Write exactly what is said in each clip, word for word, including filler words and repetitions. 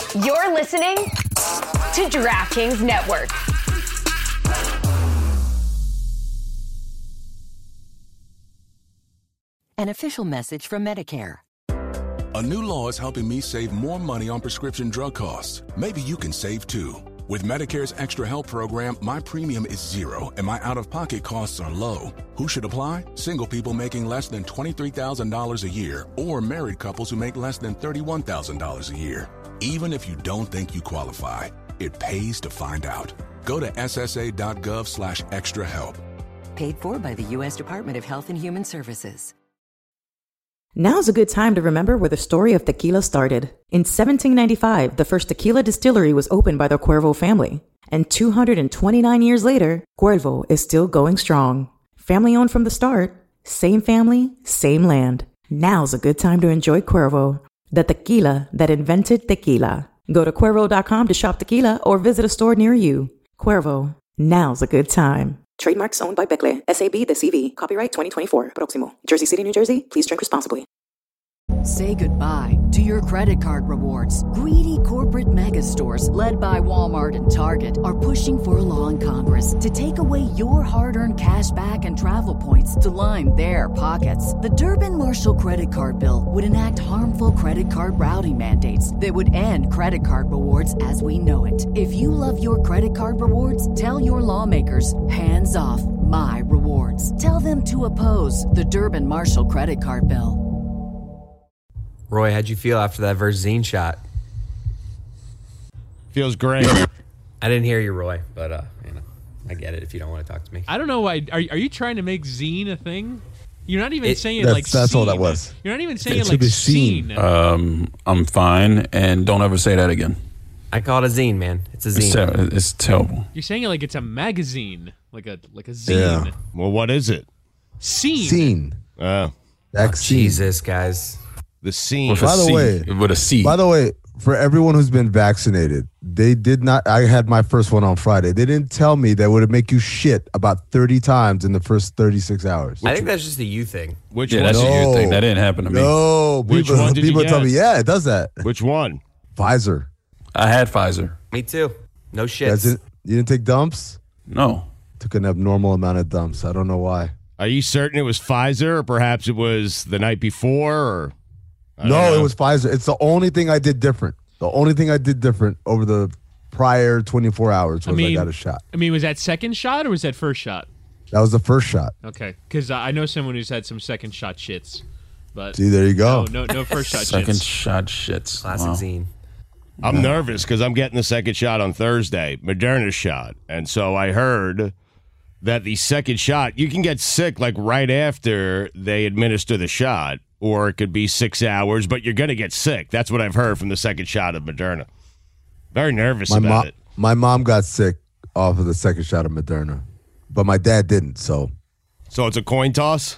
You're listening to DraftKings Network. An official message from Medicare. A new law is helping me save more money on prescription drug costs. Maybe you can save too. With Medicare's Extra Help program, my premium is zero and my out-of-pocket costs are low. Who should apply? Single people making less than twenty-three thousand dollars a year or married couples who make less than thirty-one thousand dollars a year. Even if you don't think you qualify, it pays to find out. Go to ssa.gov slash extra help. Paid for by the U S Department of Health and Human Services. Now's a good time to remember where the story of tequila started. In seventeen ninety-five, the first tequila distillery was opened by the Cuervo family. And two hundred twenty-nine years later, Cuervo is still going strong. Family owned from the start, same family, same land. Now's a good time to enjoy Cuervo, the tequila that invented tequila. Go to Cuervo dot com to shop tequila or visit a store near you. Cuervo, now's a good time. Trademarks owned by Becle, S A B The C V. Copyright twenty twenty-four. Proximo. Jersey City, New Jersey. Please drink responsibly. Say goodbye to your credit card rewards. Greedy corporate mega stores, led by Walmart and Target, are pushing for a law in Congress to take away your hard-earned cash back and travel points to line their pockets. The Durbin-Marshall credit card bill would enact harmful credit card routing mandates that would end credit card rewards as we know it. If you love your credit card rewards, tell your lawmakers, hands off my rewards. Tell them to oppose the Durbin-Marshall credit card bill. Roy, how'd you feel after that Verzeen shot? Feels great. I didn't hear you, Roy, but uh, you know, I get it if you don't want to talk to me. I don't know why. Are, are you trying to make zine a thing? You're not even It- saying That's, like that's scene. all that was. You're not even saying It should like be seen. scene. Um, I'm fine, and don't ever say that again. I call it a zine, man. It's a It's, zine. ter- it's terrible. You're saying it like it's a magazine, like a like a zine. Yeah. Well, what is it? Scene. Scene. Oh, Vaccine. Jesus, guys. the scene. With a By the C. way- with a C. By the way, for everyone who's been vaccinated, they did not. I had my first one on Friday. They didn't tell me that would make you shit about thirty times in the first thirty-six hours. I think that's just a you thing. Which yeah, one? that's a No. you thing. That didn't happen to me. No, Which people, one did you people tell get? me, yeah, it does that. Which one? Pfizer. I had Pfizer. Me too. No You, shit. guys didn't, you didn't take dumps? No. Took an abnormal amount of dumps. I don't know why. Are you certain it was Pfizer, or perhaps it was the night before? Or I don't No, know. it was Pfizer. It's the only thing I did different. The only thing I did different over the prior twenty-four hours was I, mean- got a shot. I mean, was that second shot or was that first shot? That was the first shot. Okay, because uh, I know someone who's had some second shot shits, but See, there you go. no, no, no first shot Second shits. shot shits. Classic Wow. zine. I'm nervous because I'm getting the second shot on Thursday, Moderna shot. And so I heard that the second shot, you can get sick like right after they administer the shot, or it could be six hours, but you're going to get sick. That's what I've heard from the second shot of Moderna. Very nervous My about mom, it. my mom got sick off of the second shot of Moderna, but my dad didn't. So So it's a coin toss?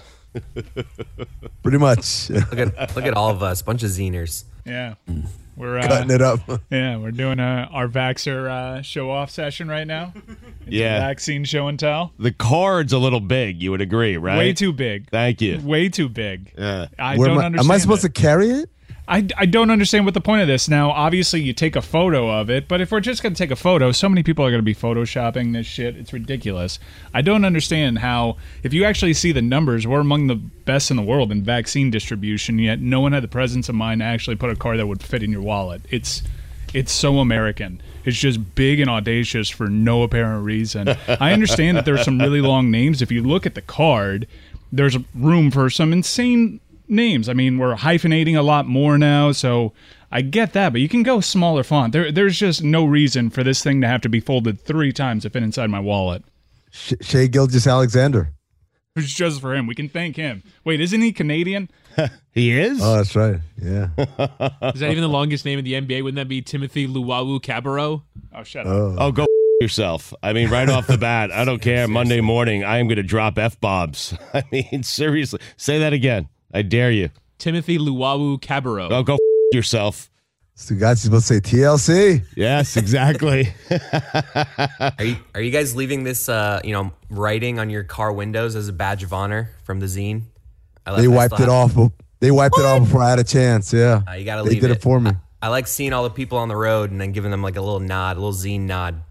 pretty much Look at look at all of us, bunch of ziners. Yeah. We're uh, cutting it up. yeah, we're doing uh, our Vaxxer uh, show off session right now. It's Yeah. a vaccine show and tell. The card's a little big, you would agree, right? Way too big. Thank you. Way too big. Yeah. I Where don't am I, understand. am I supposed it. to carry it? I, I don't understand what the point of this. Now, obviously, you take a photo of it, but if we're just going to take a photo, so many people are going to be photoshopping this shit. It's ridiculous. I don't understand how, if you actually see the numbers, we're among the best in the world in vaccine distribution, yet no one had the presence of mind to actually put a card that would fit in your wallet. It's it's so American. It's just big and audacious for no apparent reason. I understand that there are some really long names. If you look at the card, there's room for some insane names. I mean, we're hyphenating a lot more now, so I get that, but you can go smaller font. There, there's just no reason for this thing to have to be folded three times to fit inside my wallet. Sh- Shea Gilgeous-Alexander. It's just for him. We can thank him. Wait, isn't he Canadian? He is? Oh, that's right. Yeah. Is that even the longest name in the N B A? Wouldn't that be Timothy Luwawu-Cabarrot? Oh, shut up. Oh. Oh, go f- yourself. I mean, right off the bat, I don't care. Monday morning, I am going to drop F-bombs. I mean, seriously. Say that again. I dare you. Timothy Luwawu-Cabarot. Oh, go f- yourself. So guys, you're supposed to say T L C. Yes, exactly. Are you are you guys leaving this uh, you know, writing on your car windows as a badge of honor from the zine? I left- They I wiped still it have- off. They wiped it off before I had a chance. Yeah. Uh, you gotta They leave did it, it. for me. I like seeing all the people on the road and then giving them like a little nod, a little zine nod.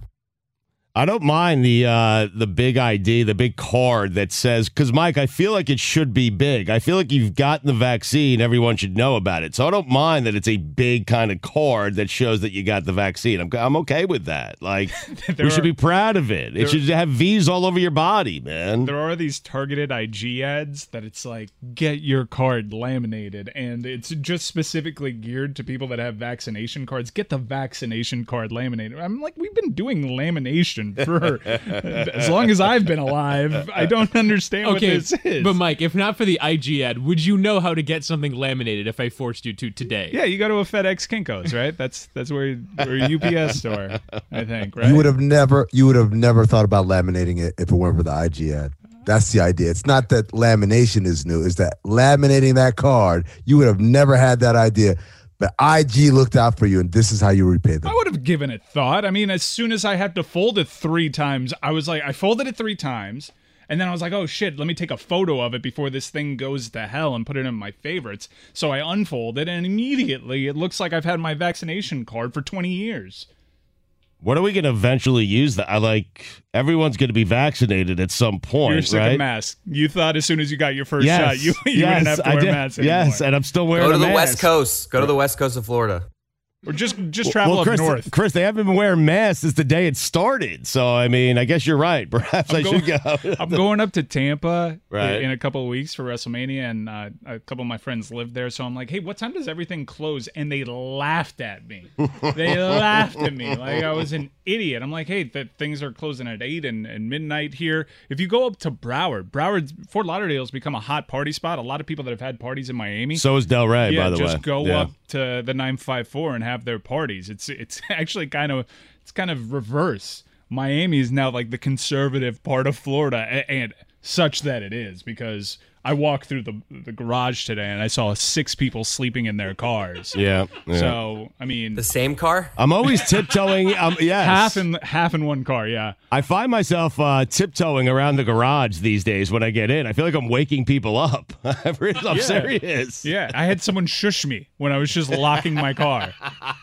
I don't mind the uh, the big I D, the big card that says, because, Mike, I feel like it should be big. I feel like you've gotten the vaccine. Everyone should know about it. So I don't mind that it's a big kind of card that shows that you got the vaccine. I'm, I'm okay with that. Like, we should are, be proud of it. It should have V's all over your body, man. There are these targeted I G ads that it's like, get your card laminated. And it's just specifically geared to people that have vaccination cards. Get the vaccination card laminated. I'm like, we've been doing lamination for as long as I've been alive. I don't understand okay, what this is. But Mike, if not for the I G ad, would you know how to get something laminated if I forced you to today? Yeah, you go to a FedEx Kinko's, right? That's that's where or a U P S store, I think, right? You would have never you would have never thought about laminating it if it weren't for the I G ad. That's the idea. It's not that lamination is new, it's that laminating that card, you would have never had that idea. But I G looked out for you, and this is how you repay them. I would have given it thought. I mean, as soon as I had to fold it three times, I was like, I folded it three times, and then I was like, oh shit, let me take a photo of it before this thing goes to hell and put it in my favorites. So I unfolded, and immediately it looks like I've had my vaccination card for twenty years. What are we going to eventually use that? I like everyone's going to be vaccinated at some point, You're sick right? of masks. You thought as soon as you got your first yes. shot, you, you yes, wouldn't have to I wear did. masks anymore. Yes, and I'm still wearing Go to a the mask. West Coast. Go to the West Coast of Florida. Or just just travel well, up Chris, north. Chris, they haven't been wearing masks since the day it started. So, I mean, I guess you're right. Perhaps I'm I going, should go. I'm going up to Tampa Right. in a couple of weeks for WrestleMania, and uh, a couple of my friends live there. So I'm like, hey, what time does everything close? And they laughed at me. They laughed at me like I was an idiot. I'm like, hey, that things are closing at eight and, and midnight here. If you go up to Broward, Broward, Fort Lauderdale's become a hot party spot. A lot of people that have had parties in Miami. So is Del Rey, yeah, by the just way. just go Yeah. up to the nine five four and have their parties. It's it's actually kind of it's kind of reverse. Miami is now like the conservative part of Florida, and, and such that it is, because I walked through the the garage today and I saw six people sleeping in their cars. Yeah. yeah. So I mean, The same car? I'm always tiptoeing. Um, yes. half in half in one car. Yeah. I find myself uh, tiptoeing around the garage these days when I get in. I feel like I'm waking people up. I'm Yeah. serious. Yeah, I had someone shush me when I was just locking my car.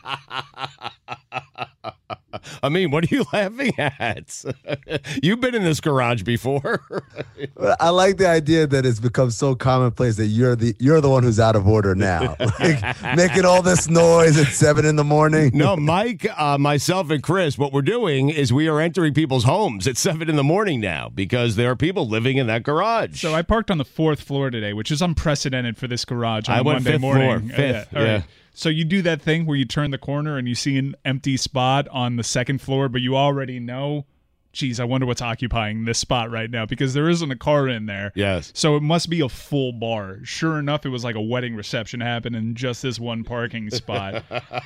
I mean, what are you laughing at? You've been in this garage before. I like the idea that it's become so commonplace that you're the you're the one who's out of order now, like, making all this noise at seven in the morning. No, Mike, uh, myself, and Chris, what we're doing is we are entering people's homes at seven in the morning now because there are people living in that garage. So I parked on the fourth floor today, which is unprecedented for this garage on I a went Monday fifth morning. floor, fifth, all right. yeah. So you do that thing where you turn the corner and you see an empty spot on the second floor, but you already know, geez, I wonder what's occupying this spot right now, because there isn't a car in there. Yes. So it must be a full bar. Sure enough, it was like a wedding reception happened in just this one parking spot.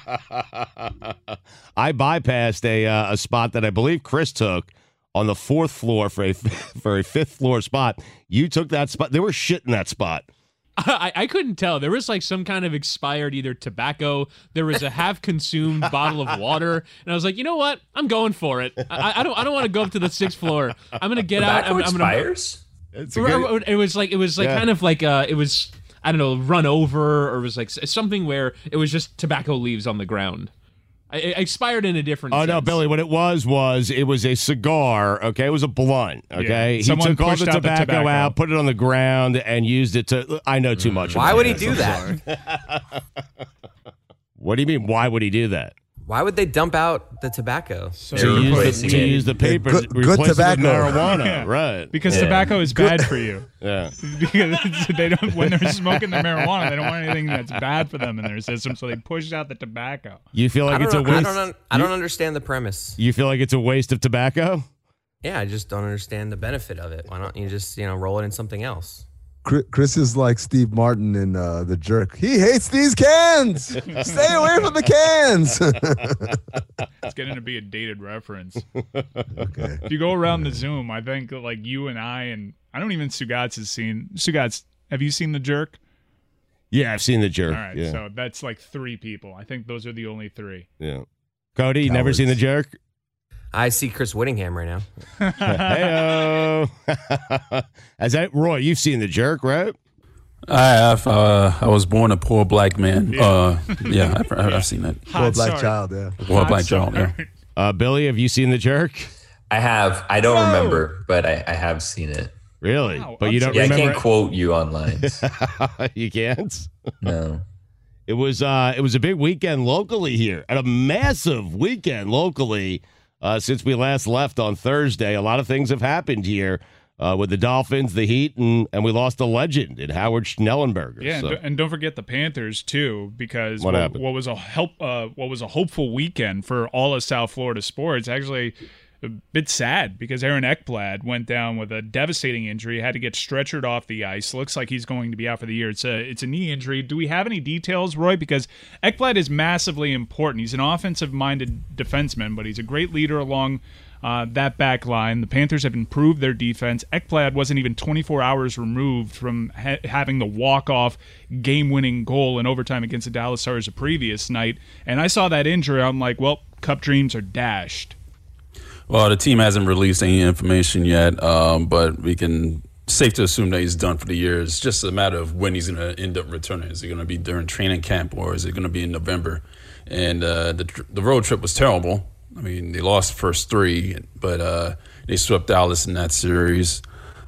I bypassed a uh, a spot that I believe Chris took on the fourth floor for a for a fifth floor spot. You took that spot. There was shit in that spot. I, I couldn't tell. There was like some kind of expired either tobacco. There was a half-consumed bottle of water, and I was like, you know what? I'm going for it. I, I don't. I don't want to go up to the sixth floor. I'm gonna get out. I'm, I'm expires? Gonna, it's good, it was like it was like yeah. kind of like uh, it was I don't know, run over, or it was like something where it was just tobacco leaves on the ground. It expired in a different Oh, sense. no, Billy, what it was was it was a cigar, okay? It was a blunt, okay? Yeah. He Someone took all pushed the out the tobacco, tobacco. out, put it on the ground, and used it to... I know too much. Why about would he this, do I'm that? sorry. What do you mean, why would he do that? Why would they dump out the tobacco? So They're To use, replacing the, to it. use the paper, good- good replace it with tobacco. marijuana, Yeah. right? Because Yeah. tobacco is bad for you. Yeah. Because they don't, when they're smoking the marijuana, they don't want anything that's bad for them in their system, so they push out the tobacco. You feel I like don't, it's a know, I waste? don't, un- I don't understand the premise. You feel like it's a waste of tobacco? Yeah, I just don't understand the benefit of it. Why don't you just, you know, roll it in something else? Chris Chris is like Steve Martin in uh, The Jerk. He hates these cans. Stay away from the cans. It's getting to be a dated reference. Okay. If you go around the Zoom, I think that, like you and I, and I don't even Sugats has seen. Sugats, have you seen The Jerk? Yeah, I've seen The Jerk. All right, yeah. so that's like three people. I think those are the only three. yeah. Cody, you never Cowards. seen The Jerk? I see Chris Whittingham right now. Hey-o. As that, Roy, you've seen The Jerk, right? I have. Uh, I was born a poor black man. Yeah, uh, yeah I've, I've seen that. Poor black sorry. child, yeah. Poor Hot black sorry. child, yeah. Uh, Billy, have you seen The Jerk? I have. I don't Whoa. remember, but I, I have seen it. Really? Wow, but I'm you don't Yeah, I remember? can't quote you on lines. You can't? No. It was uh, it was a big weekend locally here, and a massive weekend locally uh, since we last left on Thursday. A lot of things have happened here uh, with the Dolphins, the Heat, and, and we lost a legend in Howard Schnellenberger. Yeah, so. and, and don't forget the Panthers too, because What what, happened? what was a help, uh, what was a hopeful weekend for all of South Florida sports. Actually, a bit sad because Aaron Ekblad went down with a devastating injury, had to get stretchered off the ice. Looks like he's going to be out for the year. It's a it's a knee injury. Do we have any details, Roy? Because Ekblad is massively important. He's an offensive-minded defenseman, but he's a great leader along uh, that back line. The Panthers have improved their defense. Ekblad wasn't even twenty-four hours removed from ha- having the walk-off game-winning goal in overtime against the Dallas Stars the previous night. And I saw that injury. I'm like, well, Cup dreams are dashed. Well, the team hasn't released any information yet, um, but we can safe to assume that he's done for the year. It's just a matter of when he's going to end up returning. Is it going to be during training camp or is it going to be in November? And uh, the the road trip was terrible. I mean, they lost the first three, but uh, they swept Dallas in that series.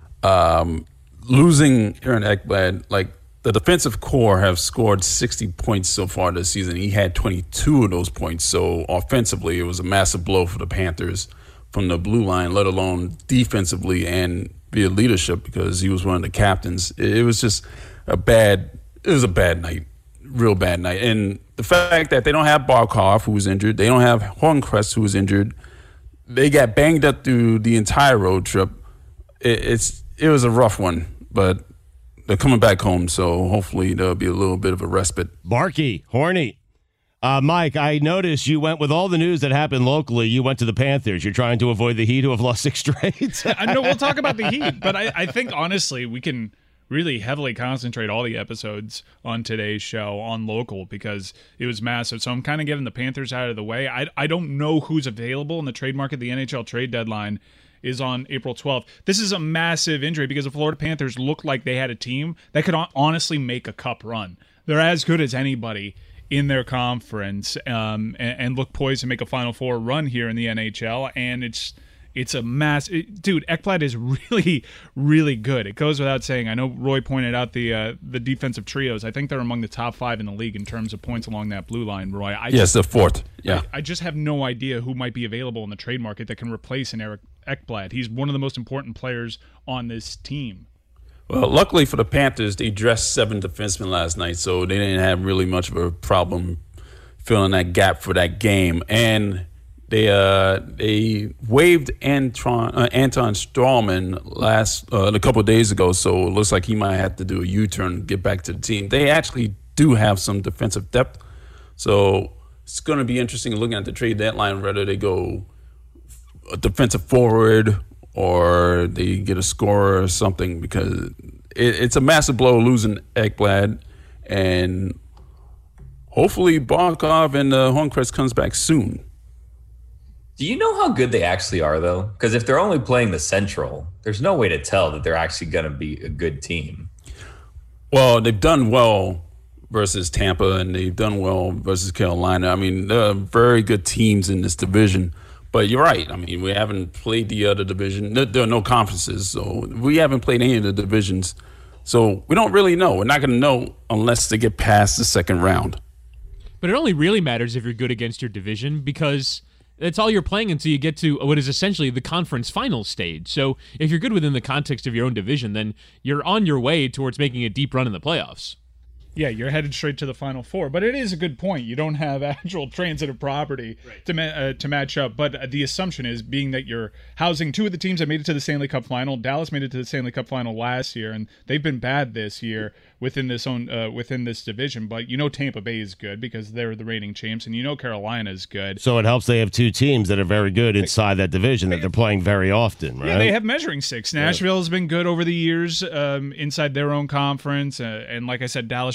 Um, losing Aaron Ekblad, like the defensive core have scored sixty points so far this season. He had twenty-two of those points. So offensively, it was a massive blow for the Panthers from the blue line, let alone defensively and via leadership because he was one of the captains. It was just a bad, it was a bad night, real bad night. And the fact that they don't have Barkov, who was injured, they don't have Horncrest, who was injured, they got banged up through the entire road trip. It, it's it was a rough one, but they're coming back home, so hopefully there'll be a little bit of a respite. Barky, horny. Uh, Mike, I noticed you went with all the news that happened locally. You went to the Panthers. You're trying to avoid the Heat, who have lost six straight. I know we'll talk about the Heat, but I, I think honestly we can really heavily concentrate all the episodes on today's show on local because it was massive. So I'm kind of getting the Panthers out of the way. I I don't know who's available in the trade market. The N H L trade deadline is on April twelfth. This is a massive injury because the Florida Panthers looked like they had a team that could honestly make a cup run. They're as good as anybody in their conference um, and, and look poised to make a Final Four run here in the N H L. And it's it's a mass. It, dude, Ekblad is really, really good. It goes without saying. I know Roy pointed out the uh, the defensive trios. I think they're among the top five in the league in terms of points along that blue line, Roy. I yes, just, the fourth. Yeah. I, I just have no idea who might be available in the trade market that can replace an Eric Ekblad. He's one of the most important players on this team. Well, luckily for the Panthers, they dressed seven defensemen last night, so they didn't have really much of a problem filling that gap for that game. And they uh, they waived Anton, uh, Anton Strawman last uh, a couple of days ago, so it looks like he might have to do a U-turn and get back to the team. They actually do have some defensive depth, so it's going to be interesting looking at the trade deadline whether they go a defensive forward or they get a scorer or something because it, it's a massive blow losing Ekblad, and hopefully Barkov and uh, Horncrest comes back soon. Do you know how good they actually are, though? Because if they're only playing the Central, there's no way to tell that they're actually going to be a good team. Well, they've done well versus Tampa, and they've done well versus Carolina. I mean, they're very good teams in this division. But you're right. I mean, we haven't played the other division. There are no conferences, so we haven't played any of the divisions. So we don't really know. We're not going to know unless they get past the second round. But it only really matters if you're good against your division because that's all you're playing until you get to what is essentially the conference final stage. So if you're good within the context of your own division, then you're on your way towards making a deep run in the playoffs. Yeah, you're headed straight to the Final Four. But it is a good point. You don't have actual transitive property right. to ma- uh, to match up. But uh, the assumption is, being that you're housing two of the teams that made it to the Stanley Cup Final. Dallas made it to the Stanley Cup Final last year, and they've been bad this year within this own uh, within this division. But you know Tampa Bay is good because they're the reigning champs, and you know Carolina is good. So it helps they have two teams that are very good inside that division that they're playing very often, right? Yeah, they have measuring sticks. Nashville has been good over the years um, inside their own conference, uh, and like I said, Dallas just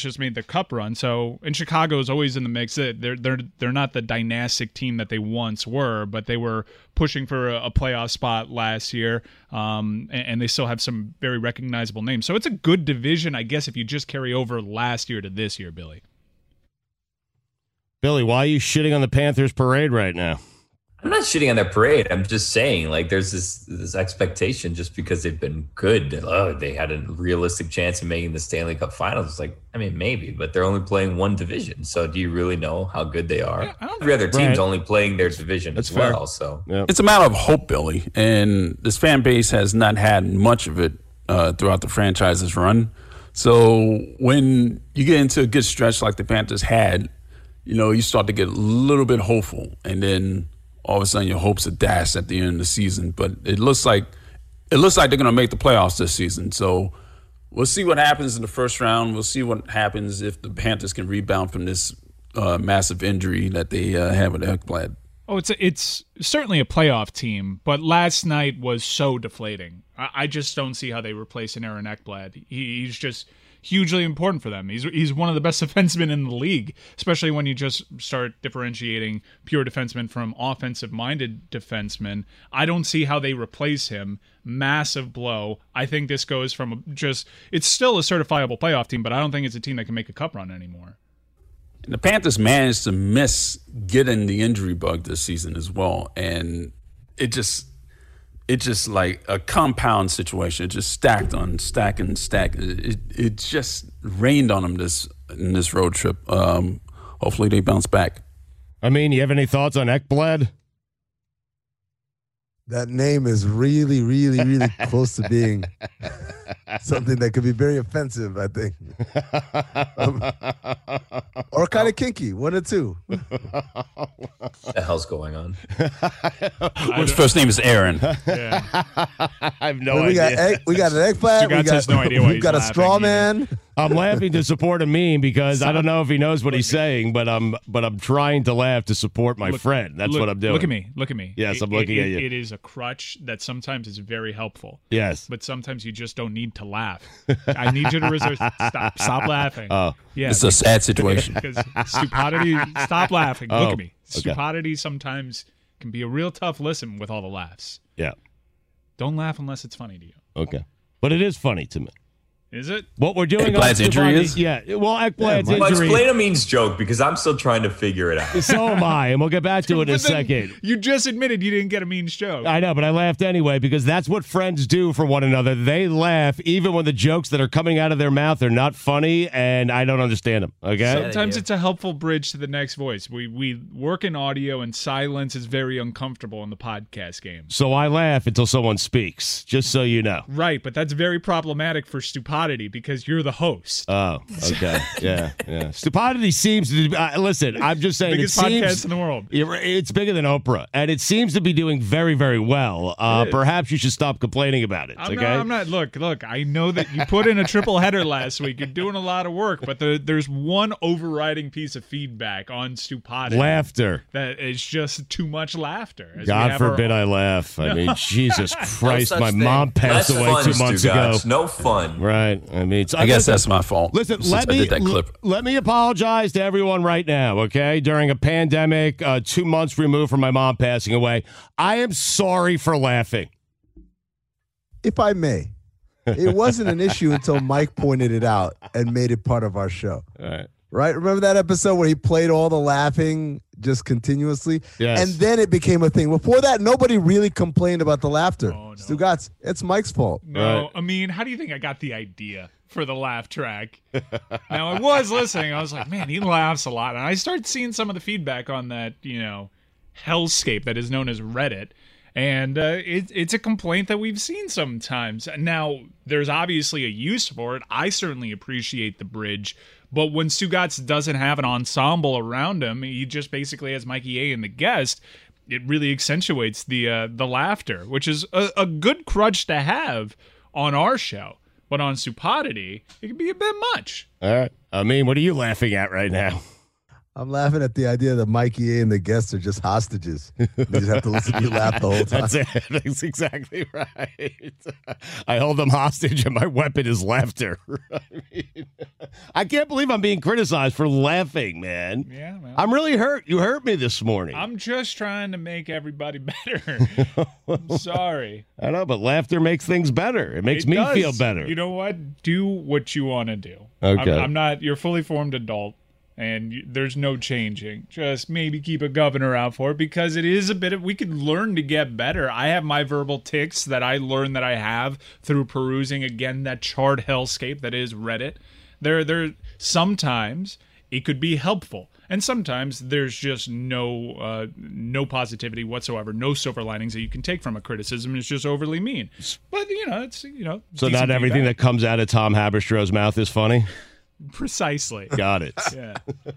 just made the Cup run. So, and Chicago is always in the mix. They're they're they're not the dynastic team that they once were, but they were pushing for a, a playoff spot last year, um, and, and they still have some very recognizable names. So it's a good division, I guess, if you just carry over last year to this year, Billy. Billy, why are you shitting on the Panthers parade right now? I'm not shitting on their parade. I'm just saying, like, there's this this expectation just because they've been good. Oh, they had a realistic chance of making the Stanley Cup Finals. It's like, I mean, maybe, but they're only playing one division. So do you really know how good they are? Every other team's Right. only playing their division That's as fair. well. So It's a matter of hope, Billy. And this fan base has not had much of it uh, throughout the franchise's run. So when you get into a good stretch like the Panthers had, you know, you start to get a little bit hopeful. And then all of a sudden your hopes are dashed at the end of the season. But it looks like it looks like they're going to make the playoffs this season. So we'll see what happens in the first round. We'll see what happens if the Panthers can rebound from this uh, massive injury that they uh, have with Ekblad. Oh, it's a, it's certainly a playoff team, but last night was so deflating. I, I just don't see how they replace an Aaron Ekblad. He, he's just hugely important for them. He's he's one of the best defensemen in the league, especially when you just start differentiating pure defensemen from offensive-minded defensemen. I don't see how they replace him. Massive blow. I think this goes from just – it's still a certifiable playoff team, but I don't think it's a team that can make a cup run anymore. And the Panthers managed to miss getting the injury bug this season as well. And it just – it's just like a compound situation. It just stacked on stack and stack. It, it just rained on them this in this road trip. Um, hopefully they bounce back. I mean, you have any thoughts on Ekblad? That name is really, really, really close to being something that could be very offensive, I think. Um, or kind of kinky, one or two. what the hell's going on? Whose first name is Aaron? Yeah. I have no Well, we idea. got egg, we got an egg flat. We Stugatz got, has no idea why we've he's got a laughing straw either. man. I'm laughing to support a meme because I don't know if he knows what he's saying, but I'm but I'm trying to laugh to support my Look- friend. That's look- what I'm doing. Look at me. Look at me. Yes, It- I'm looking it- at you. It is a crutch that sometimes is very helpful. Yes. But sometimes you just don't need to laugh. I need you to reserve. Stop. Stop laughing. Oh. Yeah. It's a sad situation. Because stupidity. Stop laughing. Oh, Look at me. okay. Stupidity sometimes can be a real tough listen with all the laughs. Yeah. Don't laugh unless it's funny to you. Okay. But it is funny to me. Is it? What we're doing Ekblad's on injury Stefani- is? Yeah. Well, Ekblad's Well, injury. explain a means joke because I'm still trying to figure it out. So am I, and we'll get back to it in a But then second. You just admitted you didn't get a means joke. I know, but I laughed anyway because that's what friends do for one another. They laugh even when the jokes that are coming out of their mouth are not funny, and I don't understand them. Okay? Sometimes it's a helpful bridge to the next voice. We we work in audio, and silence is very uncomfortable in the podcast game. So I laugh until someone speaks, just so you know. Right, but that's very problematic for stupidity because you're the host. Oh, okay. Yeah, yeah. Stupidity seems to be, uh, listen, I'm just saying Biggest it seems, podcast in the world. It's bigger than Oprah, and it seems to be doing very, very well. Uh, It is. perhaps you should stop complaining about it, I'm okay? not, I'm not. Look, look. I know that you put in a triple header last week. You're doing a lot of work, but the, there's one overriding piece of feedback on stupidity. Laughter. That is just too much laughter. as we God have our forbid own- I laugh. I mean, Jesus Christ, such my thing. mom passed Less away fun, two months ago. Stugotz. No fun. Right. I mean, it's, I guess that's my fault. Listen, since let I me did that clip. l- let me apologize to everyone right now, okay? During a pandemic, uh, two months removed from my mom passing away, I am sorry for laughing. If I may, it wasn't an issue until Mike pointed it out and made it part of our show. All right. Right? Remember that episode where he played all the laughing just continuously? Yes. And then it became a thing. Before that, nobody really complained about the laughter. Oh, no. Stugatz, it's Mike's fault. No, Right. I mean, how do you think I got the idea for the laugh track? Now, I was listening. I was like, man, he laughs a lot. And I started seeing some of the feedback on that, you know, hellscape that is known as Reddit. And uh, it, it's a complaint that we've seen sometimes. Now, there's obviously a use for it. I certainly appreciate the bridge. But when Stugatz doesn't have an ensemble around him, he just basically has Mikey A and the guest, it really accentuates the uh, the laughter, which is a, a good crutch to have on our show. But on Stupidity, it can be a bit much. All right. I mean, what are you laughing at right now? I'm laughing at the idea that Mikey A and the guests are just hostages. They just have to listen to you laugh the whole time. That's it. That's exactly right. I hold them hostage, and my weapon is laughter. I mean, I can't believe I'm being criticized for laughing, man. Yeah, man. I'm really hurt. You hurt me this morning. I'm just trying to make everybody better. I'm sorry. I know, but laughter makes things better. It makes It me does. feel better. You know what? Do what you want to do. Okay. I'm, I'm not. You're a fully formed adult, and you, there's no changing. Just maybe keep a governor out for it because it is a bit of. We could learn to get better. I have my verbal tics that I learned that I have through perusing again that charred hellscape that is Reddit. There, there. Sometimes it could be helpful. And sometimes there's just no uh, no positivity whatsoever, no silver linings that you can take from a criticism. It's just overly mean. But, you know, it's, you know. So not everything feedback. that comes out of Tom Haberstrow's mouth is funny? Precisely. Got it. Yeah.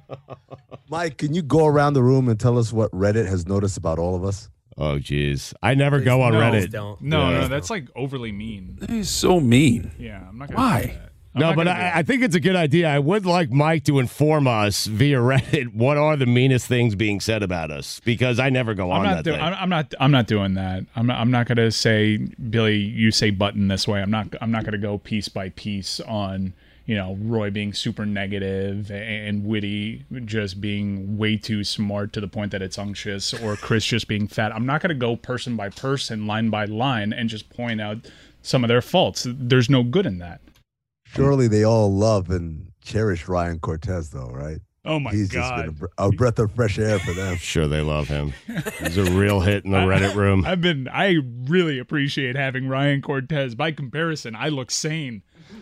Mike, can you go around the room and tell us what Reddit has noticed about all of us? Oh, geez. I never go on no, Reddit. Don't. No, Yeah. no, that's like overly mean. He's so mean. Yeah, I'm not going to Why? do that. I'm No, not but gonna do I, that. I think it's a good idea. I would like Mike to inform us via Reddit what are the meanest things being said about us because I never go I'm on not that doing. thing. I'm, I'm not. I'm not doing that. I'm not. I'm not going to say, Billy, you say button this way. I'm not. I'm not going to go piece by piece on, you know, Roy being super negative and witty, just being way too smart to the point that it's unctuous, or Chris just being fat. I'm not going to go person by person, line by line, and just point out some of their faults. There's no good in that. Surely they all love and cherish Ryan Cortez, though, right? Oh my He's God. just been a, br- a breath of fresh air for them. Sure, they love him. He's a real hit in the Reddit room. I've been. I really appreciate having Ryan Cortez. By comparison, I look sane.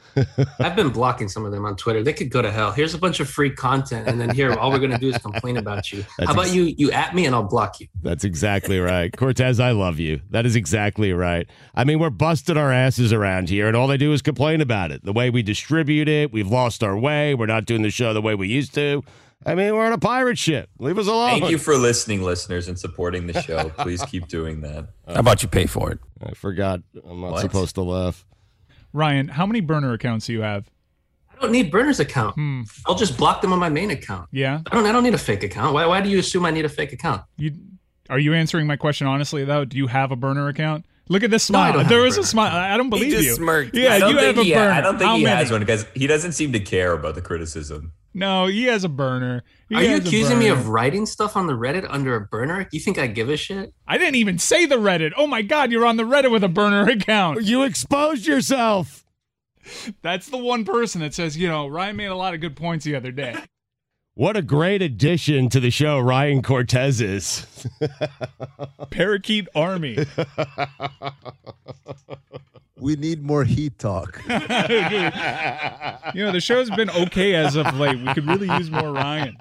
I've been blocking some of them on Twitter. They could go to hell. Here's a bunch of free content, and then here, all we're going to do is complain about you. That's How about ex- you? You at me, and I'll block you. That's exactly right. Cortez, I love you. That is exactly right. I mean, we're busting our asses around here, and all they do is complain about it. The way we distribute it, we've lost our way. We're not doing the show the way we used to. I mean, we're on a pirate ship. Leave us alone. Thank you for listening, listeners, and supporting the show. Please keep doing that. How about you pay for it? I forgot. I'm not What? supposed to laugh. Ryan, how many burner accounts do you have? I don't need Burner's account. Hmm. I'll just block them on my main account. Yeah. I don't. I don't need a fake account. Why? Why do you assume I need a fake account? You are you answering my question honestly though? Do you have a burner account? Look at this No, I smile. don't have there a was a burner smile. I don't believe He just you. smirked. Yeah, I don't you think have a he, burner. I don't think How he many? has one because he doesn't seem to care about the criticism. No, he has a burner. He Are you has a accusing me burner. of writing stuff on the Reddit under a burner? You think I give a shit? I didn't even say the Reddit. Oh my God, you're on the Reddit with a burner account. You exposed yourself. That's the one person that says, you know, Ryan made a lot of good points the other day. What a great addition to the show Ryan Cortez is. Parakeet Army. We need more heat talk. You know, the show's been okay as of late. We could really use more Ryan.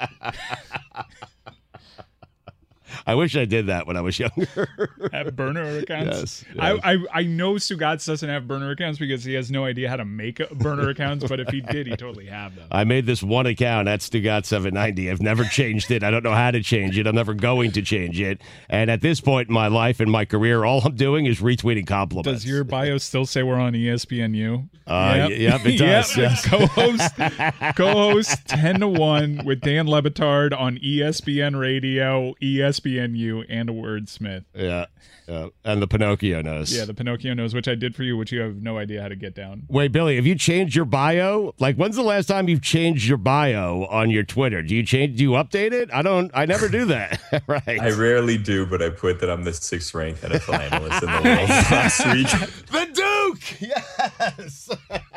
I wish I did that when I was younger. Have burner accounts? Yes, yes. I, I I know Sugats doesn't have burner accounts because he has no idea how to make burner accounts, but if he did, he'd totally have them. I made this one account at Stugat seven ninety. I've never changed it. I don't know how to change it. I'm never going to change it. And at this point in my life and my career, all I'm doing is retweeting compliments. Does your bio still say we're on E S P N U? Uh, y- yep, it does, Yep. yes. Co-host, co-host ten to one with Dan Lebitard on E S P N Radio, E S P N U, and a wordsmith. Yeah, yeah. And the Pinocchio knows. Yeah, the Pinocchio knows, which I did for you, which you have no idea how to get down. Wait, Billy, have you changed your bio? Like, when's the last time you've changed your bio on your Twitter? Do you change? Do you update it? I don't. I never do that. Right. I rarely do, but I put that I'm the sixth ranked N F L analyst in the world last week. The Duke. Yes.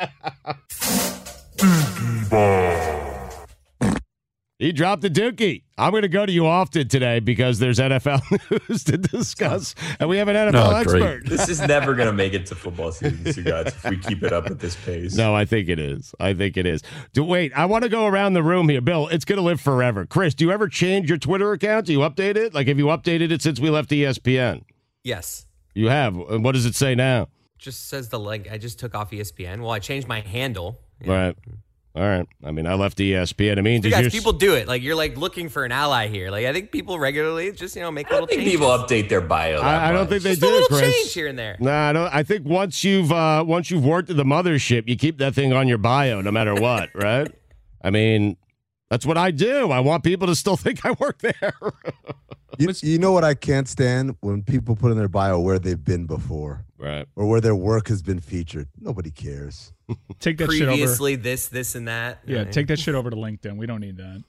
He dropped the dookie. I'm going to go to you often today because there's N F L news to discuss, and we have an N F L Oh, great. expert. This is never going to make it to football season, you guys, if we keep it up at this pace. No, I think it is. I think it is. Do, wait, I want to go around the room here. Bill, it's going to live forever. Chris, do you ever change your Twitter account? Do you update it? Like, have you updated it since we left E S P N? Yes. You have. And what does it say now? Just says the link. I just took off E S P N. Well, I changed my handle. Right. All right. I mean, I left E S P N. I mean, You did guys, you people do it. Like, you're like looking for an ally here. Like, I think people regularly just, you know, make I little don't think changes. people update their bio. that I, I don't much. think they Just do, a little Chris. change here and there. No, I don't. I think once you've uh, once you've worked at the mothership, you keep that thing on your bio, no matter what, right? I mean, That's what I do. I want people to still think I work there. You, you know what I can't stand? When people put in their bio where they've been before. Right. Or where their work has been featured. Nobody cares. Take that shit over. Previously, this, this, and that. Yeah, take that shit over to LinkedIn. We don't need that.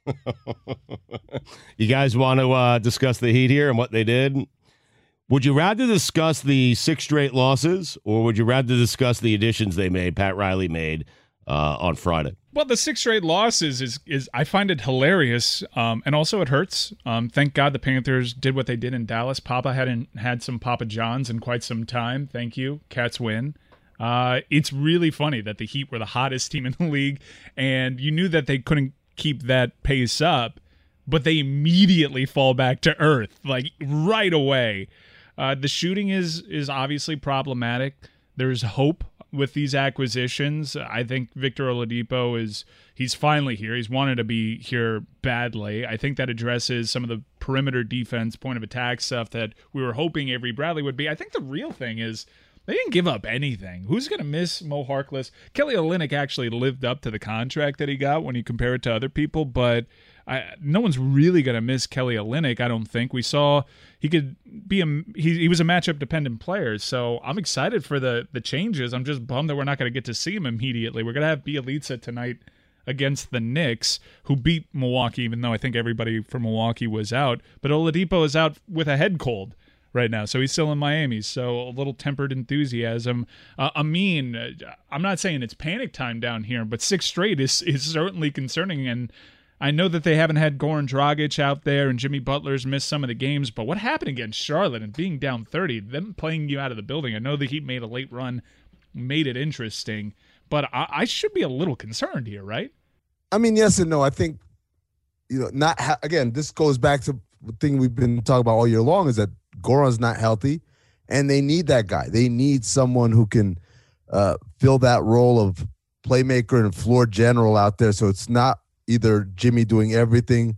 You guys want to uh, discuss the Heat here and what they did? Would you rather discuss the six straight losses, or would you rather discuss the additions they made, Pat Riley made, uh, on Friday? Well, the six straight losses is is I find it hilarious, um, and also it hurts. Um, thank God the Panthers did what they did in Dallas. Papa hadn't had some Papa Johns in quite some time. Thank you. Cats win. Uh, it's really funny that the Heat were the hottest team in the league, and you knew that they couldn't keep that pace up, but they immediately fall back to earth, like right away. Uh, the shooting is is obviously problematic. There's hope with these acquisitions. I think Victor Oladipo is he's finally here. He's wanted to be here badly. I think that addresses some of the perimeter defense, point of attack stuff that we were hoping Avery Bradley would be. I think the real thing is they didn't give up anything. Who's going to miss Mo Harkless? Kelly Olynyk actually lived up to the contract that he got when you compare it to other people, but I, no one's really going to miss Kelly Olynyk, I don't think. We saw he could be a he, he was a matchup-dependent player, so I'm excited for the, the changes. I'm just bummed that we're not going to get to see him immediately. We're going to have Bielitsa tonight against the Knicks, who beat Milwaukee, even though I think everybody from Milwaukee was out. But Oladipo is out with a head cold right now, so he's still in Miami, so a little tempered enthusiasm. Uh, Amin, I'm not saying it's panic time down here, but six straight is, is certainly concerning, and I know that they haven't had Goran Dragic out there, and Jimmy Butler's missed some of the games, but what happened against Charlotte and being down thirty, them playing you out of the building? I know the Heat made a late run, made it interesting, but I, I should be a little concerned here, right? I mean, yes and no. I think, you know, not ha- again, this goes back to the thing we've been talking about all year long, is that Goran's not healthy, and they need that guy. They need someone who can uh, fill that role of playmaker and floor general out there, so it's not either Jimmy doing everything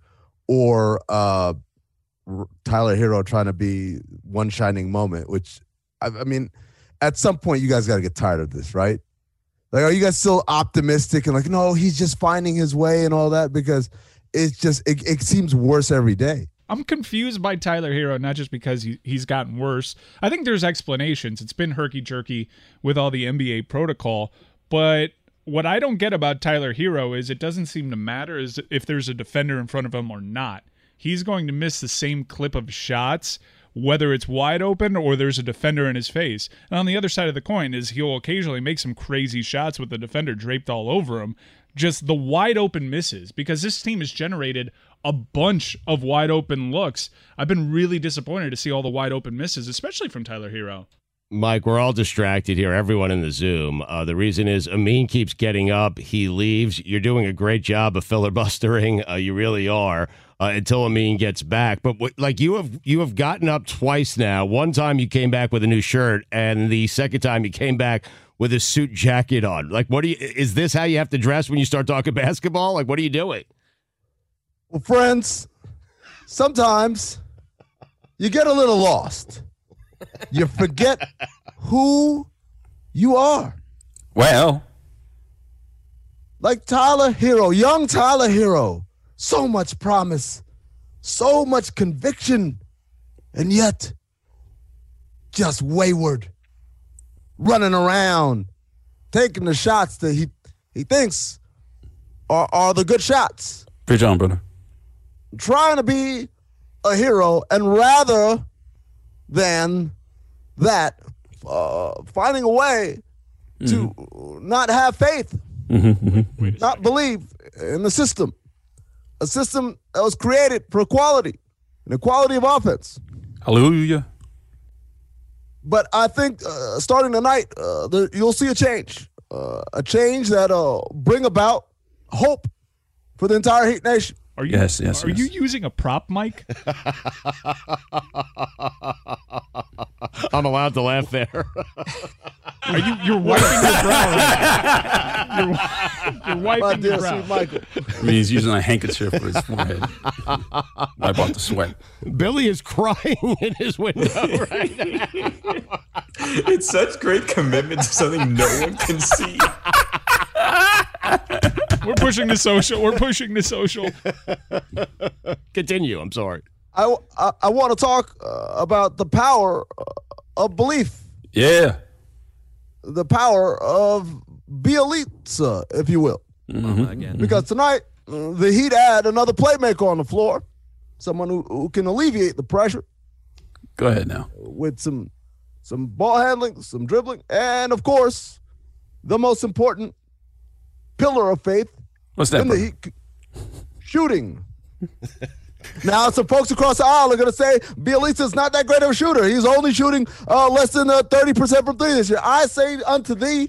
or uh, Tyler Hero trying to be one shining moment, which, I, I mean, at some point you guys got to get tired of this, right? Like, are you guys still optimistic and like, no, he's just finding his way and all that? Because it's just, it, it seems worse every day. I'm confused by Tyler Hero, not just because he, he's gotten worse. I think there's explanations. It's been herky-jerky with all the N B A protocol, but what I don't get about Tyler Hero is it doesn't seem to matter is if there's a defender in front of him or not. He's going to miss the same clip of shots, whether it's wide open or there's a defender in his face. And on the other side of the coin is he'll occasionally make some crazy shots with the defender draped all over him. Just the wide open misses, because this team has generated a bunch of wide open looks. I've been really disappointed to see all the wide open misses, especially from Tyler Hero. Mike, we're all distracted here, everyone in the Zoom. Uh, the reason is Amin keeps getting up. He leaves. You're doing a great job of filibustering. Uh, you really are, uh, until Amin gets back. But w- like you have you have gotten up twice now. One time you came back with a new shirt, and the second time you came back with a suit jacket on. Like, what do you? Is this how you have to dress when you start talking basketball? Like, what are you doing? Well, friends, sometimes you get a little lost. You forget who you are. Well, like Tyler Hero, young Tyler Hero, so much promise, so much conviction, and yet just wayward, running around, taking the shots that he he thinks are, are the good shots. Preach on, brother. Trying to be a hero, and rather than that, uh, finding a way to mm-hmm. not have faith, mm-hmm. not believe in the system, a system that was created for equality, an equality of offense. Hallelujah. But I think uh, starting tonight, uh, the, you'll see a change, uh, a change that'll bring about hope for the entire Heat Nation. Are you, yes, yes, Are yes. you using a prop mic? I'm allowed to laugh there. Are you? You're wiping your brow. Right? You're, you're wiping My dear your brow. sweet Michael. I mean, he's using a handkerchief for his forehead. Wipe out the sweat. Billy is crying in his window right now. It's such great commitment to something no one can see. We're pushing the social. We're pushing the social. Continue. I'm sorry. I, I, I want to talk uh, about the power of belief. Yeah. The power of Bielitsa, if you will. Mm-hmm. Again. Because tonight, uh, the Heat add another playmaker on the floor, someone who, who can alleviate the pressure. Go ahead now. With some some ball handling, some dribbling, and of course, the most important pillar of faith. What's that? In the Heat, shooting. Now, some folks across the aisle are going to say Bielitsa's not that great of a shooter. He's only shooting uh, less than uh, thirty percent from three this year. I say unto thee,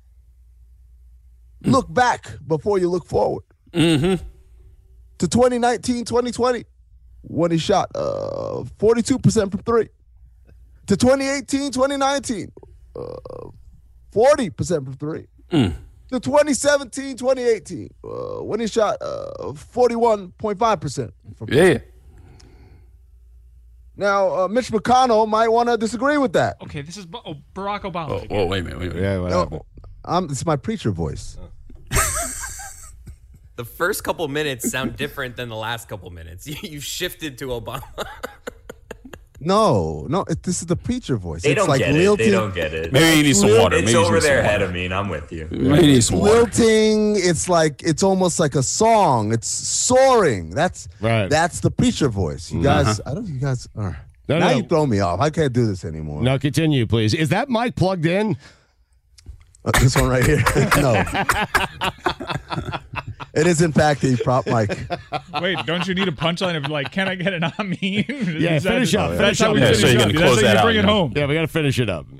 look back before you look forward. Mm-hmm. To twenty nineteen, twenty twenty, when he shot uh, forty-two percent from three. To twenty eighteen, twenty nineteen, uh, forty percent from three. Mm. To twenty seventeen, twenty eighteen, uh, when he shot uh, forty-one point five percent. Yeah. Now, uh, Mitch McConnell might want to disagree with that. Okay, this is B- oh, Barack Obama. Oh, oh, wait a minute. Wait a minute. Yeah, what No, happened? I'm, it's my preacher voice. The first couple minutes sound different than the last couple minutes. You, you shifted to Obama. No, no, it, this is the preacher voice. They it's don't like get it. lilting. They don't get it. Maybe you need some water. It's Maybe you over need some their water. head of me, and I'm with you. Maybe you need some water. Lilting, it's like it's almost like a song. It's soaring. That's Right. That's the preacher voice. You guys, Uh-huh. I don't. You guys. Uh, No, now no. you throw me off. I can't do this anymore. No, continue, please. Is that mic plugged in? Uh, this one right here. No. It is in fact a prop mic. Wait, don't you need a punchline of like, can I get an I mean? Yeah, Is that- finish up. That's Finish how up. we Yeah, finish so you're up. gonna That's close how that you out, bring it you know? home. Yeah, we got to finish it up.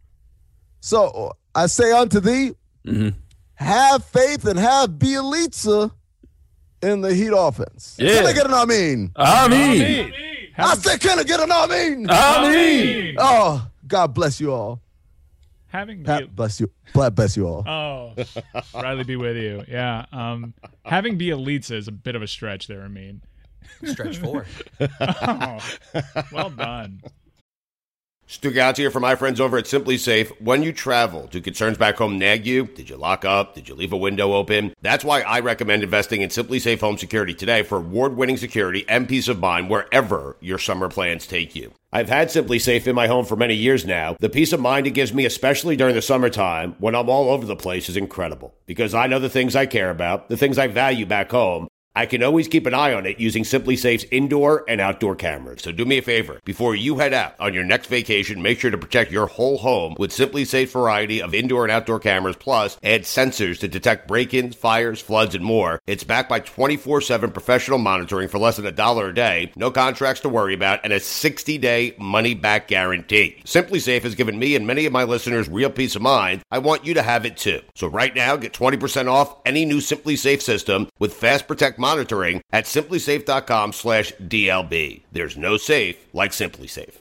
So I say unto thee, Mm-hmm. have faith and have Bielitsa in the Heat offense. Yeah. Can I get an I mean? I mean. I said, can I get an I mean? I mean. Oh, God bless you all. Having God Biel- bless you. God bless you all. Oh, Riley be with you. Yeah. Um, having Bielitsa is a bit of a stretch there, I mean. Stretch four. Oh, well done. Stu Gouts here for my friends over at Simply Safe. When you travel, do concerns back home nag you? Did you lock up? Did you leave a window open? That's why I recommend investing in Simply Safe Home Security today for award-winning security and peace of mind wherever your summer plans take you. I've had Simply Safe in my home for many years now. The peace of mind it gives me, especially during the summertime when I'm all over the place, is incredible. Because I know the things I care about, the things I value back home, I can always keep an eye on it using Simply Safe's indoor and outdoor cameras. So do me a favor. Before you head out on your next vacation, make sure to protect your whole home with Simply Safe's variety of indoor and outdoor cameras, plus add sensors to detect break-ins, fires, floods, and more. It's backed by twenty-four seven professional monitoring for less than a dollar a day, no contracts to worry about, and a sixty-day money-back guarantee. Simply Safe has given me and many of my listeners real peace of mind. I want you to have it too. So right now, get twenty percent off any new Simply Safe system with Fast Protect monitoring at simplysafe.com slash DLB. There's no safe like Simply Safe.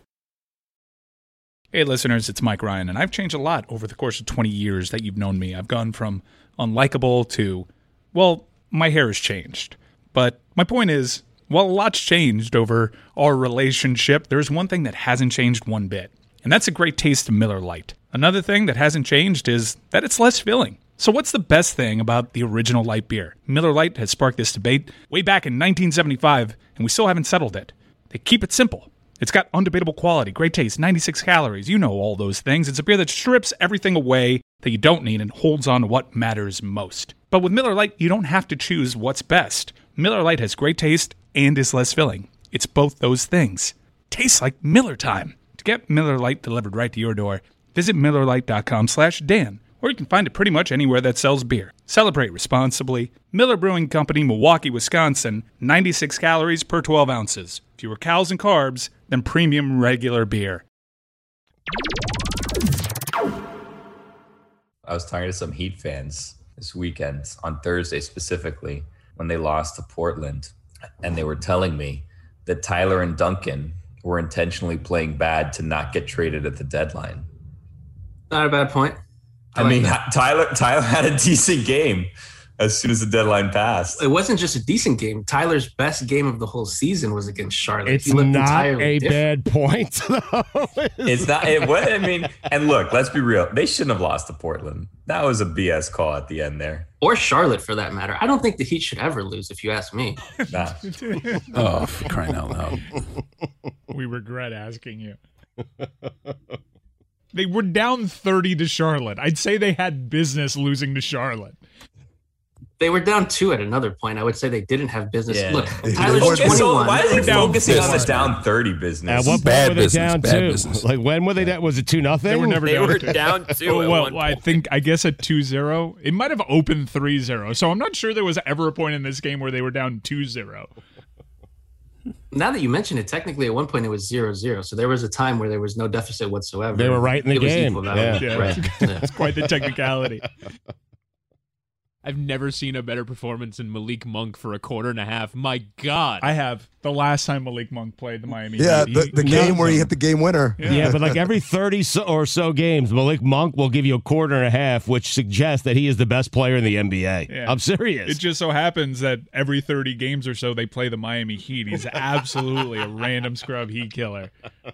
Hey, listeners, it's Mike Ryan, and I've changed a lot over the course of twenty years that you've known me. I've gone from unlikable to, well, my hair has changed. But my point is, while a lot's changed over our relationship, there's one thing that hasn't changed one bit, and that's a great taste of Miller Lite. Another thing that hasn't changed is that it's less filling. So what's the best thing about the original light beer? Miller Lite has sparked this debate way back in nineteen seventy-five, and we still haven't settled it. They keep it simple. It's got undebatable quality, great taste, ninety-six calories. You know all those things. It's a beer that strips everything away that you don't need and holds on to what matters most. But with Miller Lite, you don't have to choose what's best. Miller Lite has great taste and is less filling. It's both those things. Tastes like Miller time. To get Miller Lite delivered right to your door, visit MillerLite.com slash Dan. Or you can find it pretty much anywhere that sells beer. Celebrate responsibly. Miller Brewing Company, Milwaukee, Wisconsin. ninety-six calories per twelve ounces. Fewer calories and carbs than premium regular beer. I was talking to some Heat fans this weekend, on Thursday specifically, when they lost to Portland. And they were telling me that Tyler and Duncan were intentionally playing bad to not get traded at the deadline. Not a bad point. I, I like mean, that. Tyler Tyler had a decent game as soon as the deadline passed. It wasn't just a decent game. Tyler's best game of the whole season was against Charlotte. It's He looked not entirely a different. bad point, though. It's not. It, what I mean, and look, let's be real. They shouldn't have lost to Portland. That was a B S call at the end there. Or Charlotte, for that matter. I don't think the Heat should ever lose, if you ask me. Nah. Oh, for crying out loud. We regret asking you. They were down thirty to Charlotte. I'd say they had business losing to Charlotte. They were down two at another point. I would say they didn't have business. Yeah. Look, They- Tyler's they were- so twenty-one. why is he Down focusing on the business. down thirty business? At what Bad point were they business, down bad two? business. Like when were they down? Was it two nothing? They were never They down were two. down two Oh, at well, one I point. think, I guess at two zero. It might have opened three zero. So I'm not sure there was ever a point in this game where they were down two zero. Now that you mention it, technically at one point it was zero zero. So there was a time where there was no deficit whatsoever. They were right in the It was game. equal value. Yeah. Right. Yeah. It's quite the technicality. I've never seen a better performance in Malik Monk for a quarter and a half. My God. I have. The last time Malik Monk played the Miami Yeah, Heat. the, he- the he game knows where he them. hit the game winner. Yeah, but like every thirty so, or so games, Malik Monk will give you a quarter and a half, which suggests that he is the best player in the N B A. Yeah. I'm serious. It just so happens that every thirty games or so they play the Miami Heat. He's absolutely a random scrub heat killer.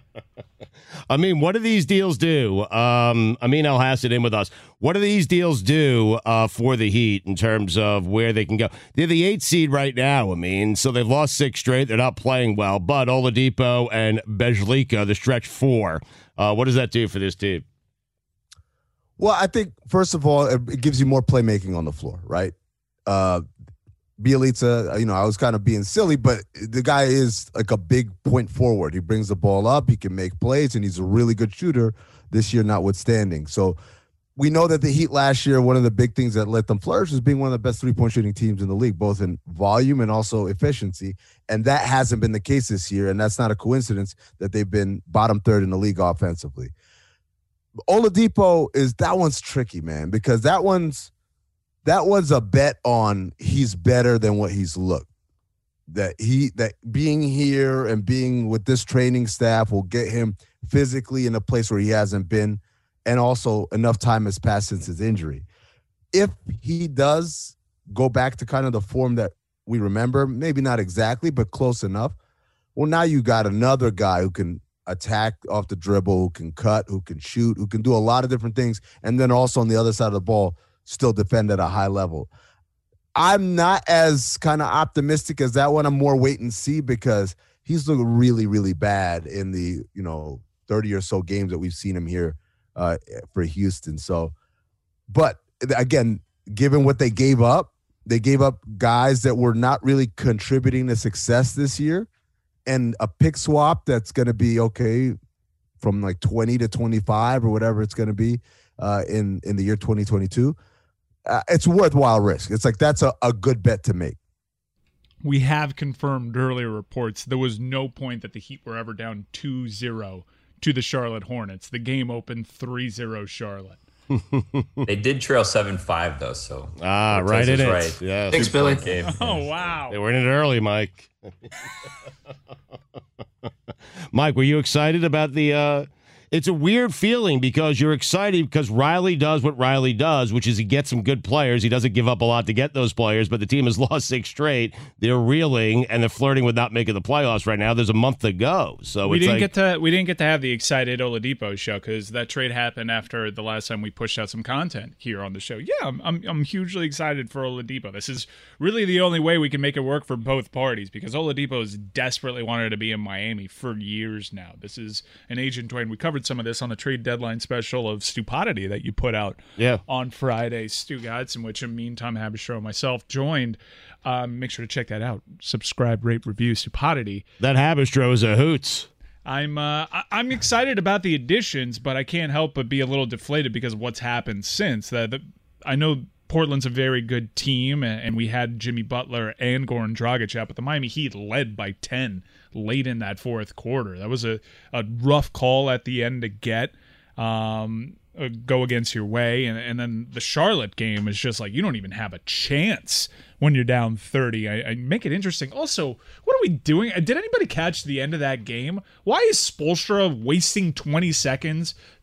I mean, what do these deals do? Um, Amin Al Hassan in with us. What do these deals do uh, for the Heat in terms of where they can go? They're the eighth seed right now, I mean, so they've lost six straight. They're not playing well, but Oladipo and Bjelica, the stretch four. Uh, what does that do for this team? Well, I think, first of all, it it gives you more playmaking on the floor, right? Uh, Bjelica, you know, I was kind of being silly, but the guy is like a big point forward. He brings the ball up, he can make plays, and he's a really good shooter this year notwithstanding. So we know that the Heat last year, one of the big things that let them flourish was being one of the best three-point shooting teams in the league, both in volume and also efficiency. And that hasn't been the case this year, and that's not a coincidence that they've been bottom third in the league offensively. Oladipo is, that one's tricky, man, because that one's that one's a bet on he's better than what he's looked. That he that being here and being with this training staff will get him physically in a place where he hasn't been, and also enough time has passed since his injury. If he does go back to kind of the form that we remember, maybe not exactly, but close enough, well, now you got another guy who can attack off the dribble, who can cut, who can shoot, who can do a lot of different things, and then also on the other side of the ball, still defend at a high level. I'm not as kind of optimistic as that one. I'm more wait and see because he's looking really, really bad in the, you know, thirty or so games that we've seen him here uh, for Houston. So, but again, given what they gave up, they gave up guys that were not really contributing to success this year, and a pick swap that's going to be okay from like twenty to twenty-five or whatever it's going to be uh, in, in the year twenty twenty-two. Uh, it's a worthwhile risk. It's like that's a, a good bet to make. We have confirmed earlier reports there was no point that the Heat were ever down two zero to the Charlotte Hornets. The game opened three zero Charlotte. They did trail seven five, though, so. Ah, right in it. Right. Yeah. Thanks, Billy. Game. Oh, wow. They were in it early, Mike. Mike, were you excited about the uh it's a weird feeling because you're excited because Riley does what Riley does, which is he gets some good players. He doesn't give up a lot to get those players, but the team has lost six straight. They're reeling and they're flirting with not making the playoffs right now. There's a month to go. So we it's didn't like, get to we didn't get to have the excited Oladipo show because that trade happened after the last time we pushed out some content here on the show. Yeah, I'm I'm, I'm hugely excited for Oladipo. This is really the only way we can make it work for both parties because Oladipo has desperately wanted to be in Miami for years now. This is an Agent Dwayne. We covered some of this on the trade deadline special of Stupidity that you put out yeah. on Friday, Stu Guides, in which in meantime Habistro and myself joined. Um, make sure to check that out. Subscribe, rate, review, Stupidity. That Habistro is a hoots. I'm uh, I- I'm excited about the additions, but I can't help but be a little deflated because of what's happened since. The, the, I know Portland's a very good team, and, and we had Jimmy Butler and Goran Dragic out, but the Miami Heat led by ten late in that fourth quarter. That was a, a rough call at the end to get. Um, go against your way, and, and then the Charlotte game is just like you don't even have a chance when you're down thirty. I, I make it interesting. Also, what are we doing? Did anybody catch the end of that game? Why is Spoelstra wasting twenty seconds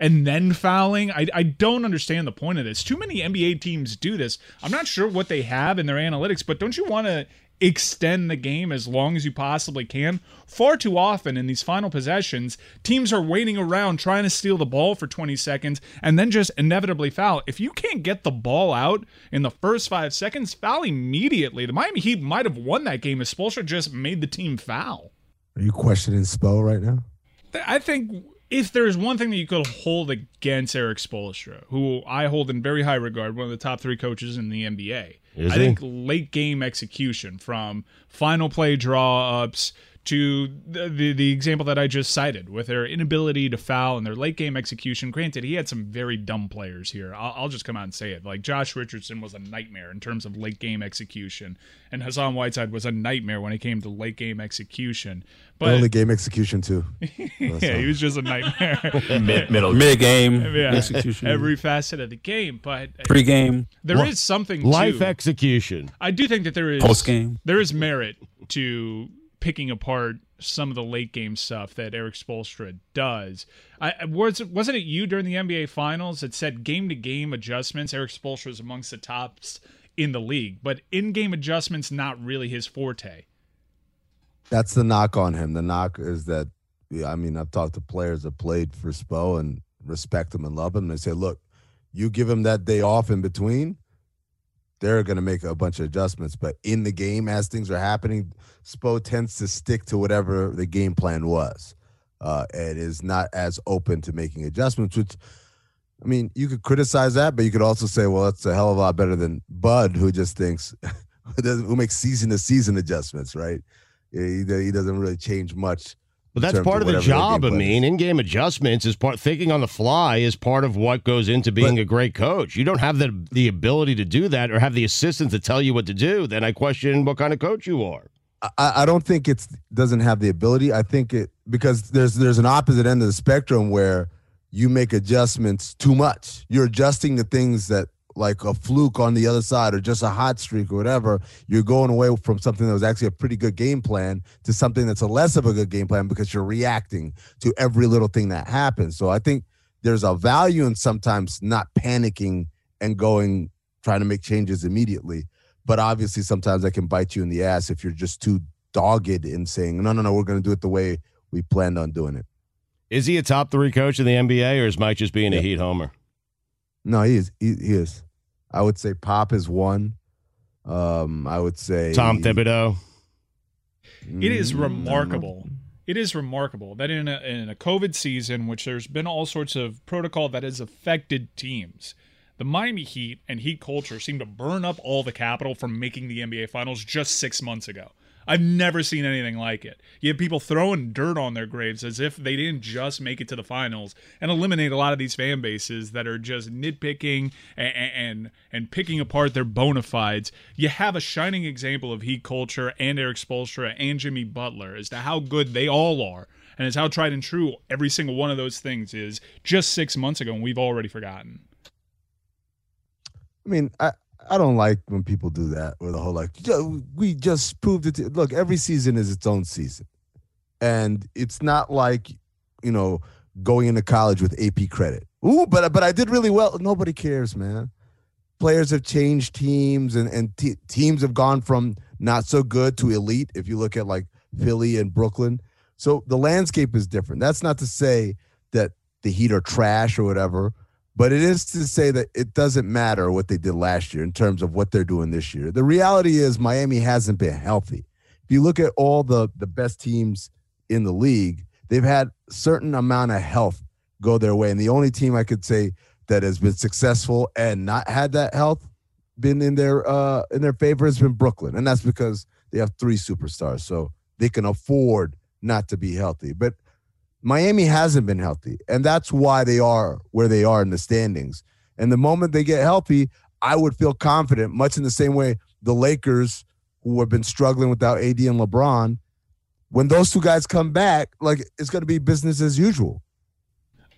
and then fouling. I, I don't understand the point of this. Too many N B A teams do this. I'm not sure what they have in their analytics, but don't you want to extend the game as long as you possibly can? Far too often in these final possessions, teams are waiting around trying to steal the ball for twenty seconds and then just inevitably foul. If you can't get the ball out in the first five seconds, foul immediately. The Miami Heat might have won that game if Spoelstra just made the team foul. Are you questioning Spo right now? I think if there's one thing that you could hold against Eric Spoelstra, who I hold in very high regard, one of the top three coaches in the N B A, Is I he? think late game execution, from final play draw ups to the, the the example that I just cited with their inability to foul and their late game execution. Granted, he had some very dumb players here. I'll, I'll just come out and say it. Like Josh Richardson was a nightmare in terms of late game execution, and Hassan Whiteside was a nightmare when it came to late game execution. But Early game execution too. yeah, he was just a nightmare. Mid, middle mid game yeah, execution, every facet of the game. But pre-game, there Well, is something life to, execution. I do think that there is Post-game. There is merit to picking apart some of the late game stuff that Eric Spoelstra does. I was wasn't it you during the N B A Finals that said game to game adjustments? Eric Spoelstra is amongst the tops in the league, but in game adjustments not really his forte. That's the knock on him. The knock is that, yeah, I mean, I've talked to players that played for Spo and respect him and love him. They say, look, you give him that day off in between, they're going to make a bunch of adjustments. But in the game, as things are happening, Spo tends to stick to whatever the game plan was uh, and is not as open to making adjustments, which, I mean, you could criticize that, but you could also say, well, that's a hell of a lot better than Bud, who just thinks, who makes season-to-season adjustments, right? He, he doesn't really change much. But that's part of the job. I mean, in-game adjustments is part. Thinking on the fly is part of what goes into being but, a great coach. You don't have the the ability to do that, or have the assistants to tell you what to do. Then I question what kind of coach you are. I, I don't think it doesn't have the ability. I think it because there's there's an opposite end of the spectrum where you make adjustments too much. You're adjusting the things that, like a fluke on the other side or just a hot streak or whatever, you're going away from something that was actually a pretty good game plan to something that's a less of a good game plan because you're reacting to every little thing that happens. So I think there's a value in sometimes not panicking and going, trying to make changes immediately. But obviously sometimes that can bite you in the ass if you're just too dogged in saying, no, no, no, we're going to do it the way we planned on doing it. Is he a top three coach in the N B A, or is Mike just being yeah. a Heat homer? No, he is. He, he is. I would say Pop is one. Um, I would say Tom Thibodeau. It is remarkable. It is remarkable that in a, in a COVID season, which there's been all sorts of protocol that has affected teams, the Miami Heat and Heat culture seem to burn up all the capital from making the N B A Finals just six months ago. I've never seen anything like it. You have people throwing dirt on their graves as if they didn't just make it to the finals, and eliminate a lot of these fan bases that are just nitpicking and and, and picking apart their bona fides. You have a shining example of Heat culture and Eric Spoelstra and Jimmy Butler as to how good they all are, and as how tried and true every single one of those things is just six months ago, and we've already forgotten. I mean, I I don't like when people do that with the whole like, we just proved it. To, look, every season is its own season. And it's not like, you know, going into college with A P credit. Ooh, but but I did really well. Nobody cares, man. Players have changed teams, and, and te- teams have gone from not so good to elite, if you look at like Philly and Brooklyn. So the landscape is different. That's not to say that the Heat are trash or whatever, but it is to say that it doesn't matter what they did last year in terms of what they're doing this year. The reality is Miami hasn't been healthy. If you look at all the, the best teams in the league, they've had a certain amount of health go their way. And the only team I could say that has been successful and not had that health been in their uh, in their favor has been Brooklyn. And that's because they have three superstars, so they can afford not to be healthy. But Miami hasn't been healthy, and that's why they are where they are in the standings. And the moment they get healthy, I would feel confident, much in the same way the Lakers, who have been struggling without A D and LeBron, when those two guys come back, like, it's going to be business as usual.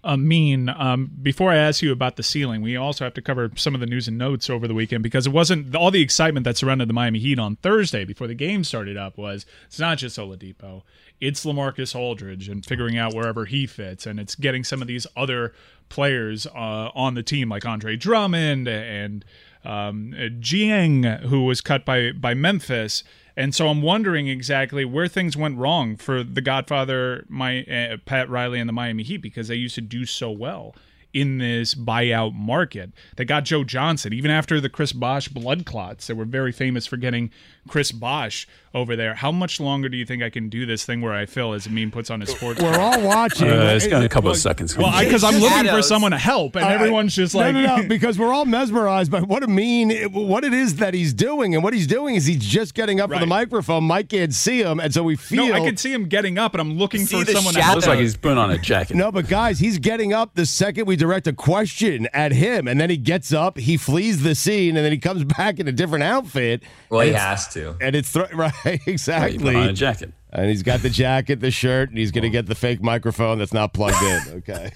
uh, mean, um, before I ask you about the ceiling, we also have to cover some of the news and notes over the weekend, because it wasn't all the excitement that surrounded the Miami Heat on Thursday before the game started up was it's not just Oladipo, it's LaMarcus Aldridge and figuring out wherever he fits, and it's getting some of these other players uh, on the team like Andre Drummond and um, Jiang, who was cut by by Memphis. And so I'm wondering exactly where things went wrong for the Godfather, my uh, Pat Riley and the Miami Heat, because they used to do so well in this buyout market. They got Joe Johnson, even after the Chris Bosh blood clots. They were very famous for getting Chris Bosh over there. How much longer do you think I can do this thing where I feel as Amin puts on his sports? We're all watching. Uh, it's got a couple of seconds. Well, because I'm looking for someone to help, and Uh, everyone's just like... no, no, no, because we're all mesmerized by what Amin, what it is that he's doing. And what he's doing is he's just getting up Right. for the microphone. Mike can't see him, and so we feel... No, I can see him getting up, and I'm looking for someone to It help. looks like he's putting on a jacket. No, but guys, he's getting up the second we direct a question at him, and then he gets up, he flees the scene, and then he comes back in a different outfit. Well, he and it's- has to. And it's th- right, exactly. Right, you put on a jacket. And he's got the jacket, the shirt, and he's going to get the fake microphone that's not plugged in. Okay.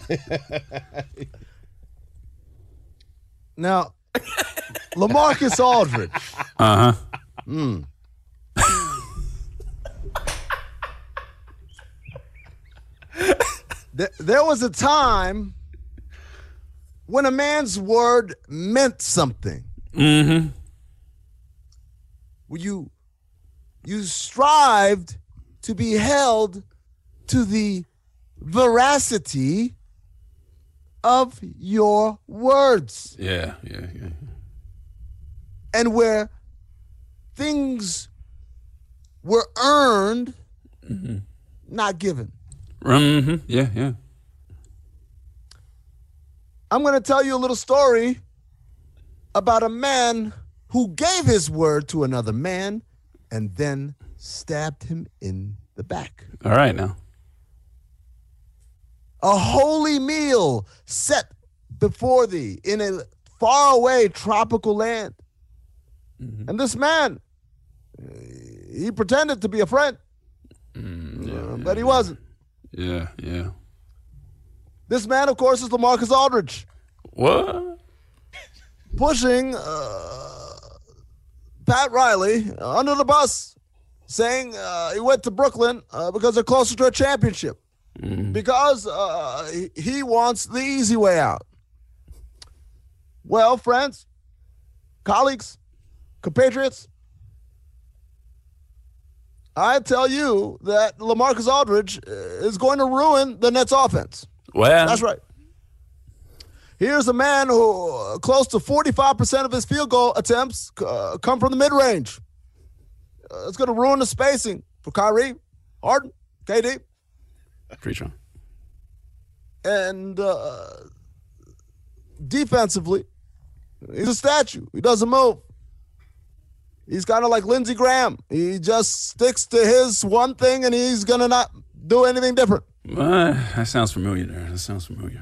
Now, LaMarcus Aldridge. Uh huh. Mm. There, there was a time when a man's word meant something. Mm-hmm. When you you strived to be held to the veracity of your words. Yeah, yeah, yeah. And where things were earned, Mm-hmm. not given. Mm-hmm. Yeah, yeah. I'm going to tell you a little story about a man who gave his word to another man and then stabbed him in the back. All right, now. A holy meal set before thee in a faraway tropical land. Mm-hmm. And this man, he pretended to be a friend, Mm, yeah, uh, but he wasn't. Yeah, yeah. This man, of course, is LaMarcus Aldridge. What? Pushing uh, Pat Riley under the bus, saying uh, he went to Brooklyn uh, because they're closer to a championship. Mm. Because uh, he- he wants the easy way out. Well, friends, colleagues, compatriots, I tell you that LaMarcus Aldridge uh, is going to ruin the Nets offense. Well, That's right. Here's a man who uh, close to forty-five percent of his field goal attempts uh, come from the mid-range. Uh, it's going to ruin the spacing for Kyrie, Harden, K D. Pretty strong. And uh, defensively, he's a statue. He doesn't move. He's kind of like Lindsey Graham. He just sticks to his one thing, and he's going to not do anything different. Uh, that sounds familiar there. That sounds familiar.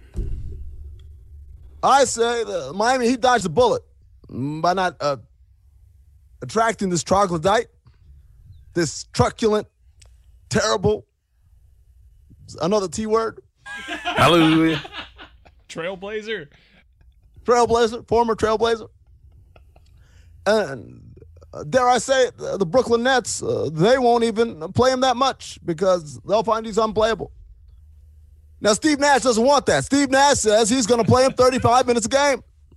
I say the Miami Heat dodged a bullet by not uh, attracting this troglodyte, this truculent, terrible, another T word. Hallelujah. Trailblazer. Trailblazer, former Trailblazer. And uh, dare I say it, the, the Brooklyn Nets, uh, they won't even play him that much because they'll find he's unplayable. Now, Steve Nash doesn't want that. Steve Nash says he's going to play him thirty-five minutes a game.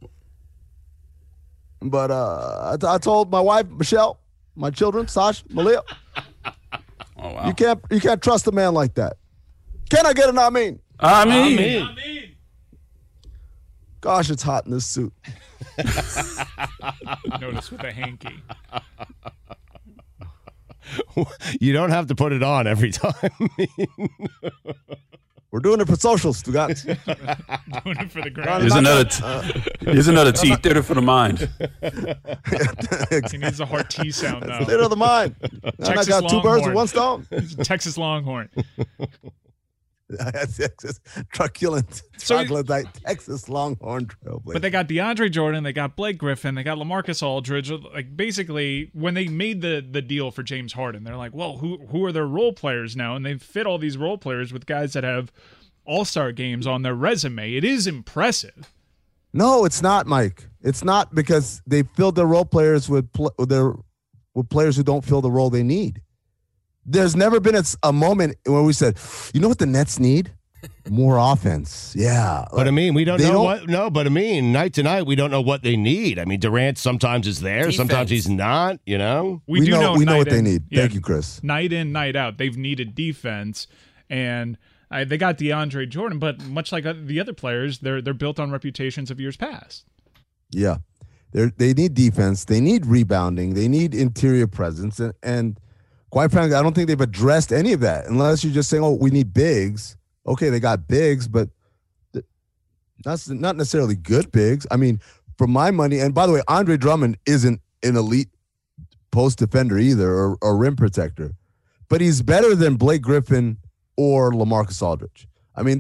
But uh, I, I told my wife, Michelle, my children, Sash, Malia, Oh, wow. you can't you can't trust a man like that. Can I get an I mean? I mean. Gosh, it's hot in this suit. Notice with a hanky. You don't have to put it on every time. We're doing it for socials, Stugatz. Doing it for the ground. Here's another, t- here's another T. Theater for the mind. He needs a hard T sound now. Theater of the mind. And I Texas got two birds with Longhorn. one stone. Texas Longhorn. Texas truculent, So- troglodyte, Texas Longhorn Trailblazer. But they got DeAndre Jordan, they got Blake Griffin, they got LaMarcus Aldridge. Like basically, when they made the the deal for James Harden, they're like, "Well, who who are their role players now?" And they've fit all these role players with guys that have All-Star games on their resume. It is impressive. No, it's not, Mike. It's not, because they filled their role players with pl- with their with players who don't fill the role they need. There's never been a, a moment where we said, you know what the Nets need? More offense. Yeah. But I mean, we don't They know don't- what. No, but I mean, night to night, we don't know what they need. I mean, Durant sometimes is there, sometimes he's not. You know, We, We do know- know, we know night what they in- need. yeah, Thank you, Chris. Night in, night out, they've needed defense, and uh, they got DeAndre Jordan. But much like uh, the other players, they're they're built on reputations of years past. Yeah. They they need defense. They need rebounding. They need interior presence. And, and quite frankly, I don't think they've addressed any of that, unless you're just saying, oh, we need bigs. Okay, they got bigs, but th- that's not necessarily good bigs. I mean, for my money, and by the way, Andre Drummond isn't an elite post defender either, or, or rim protector, but he's better than Blake Griffin or LaMarcus Aldridge. I mean,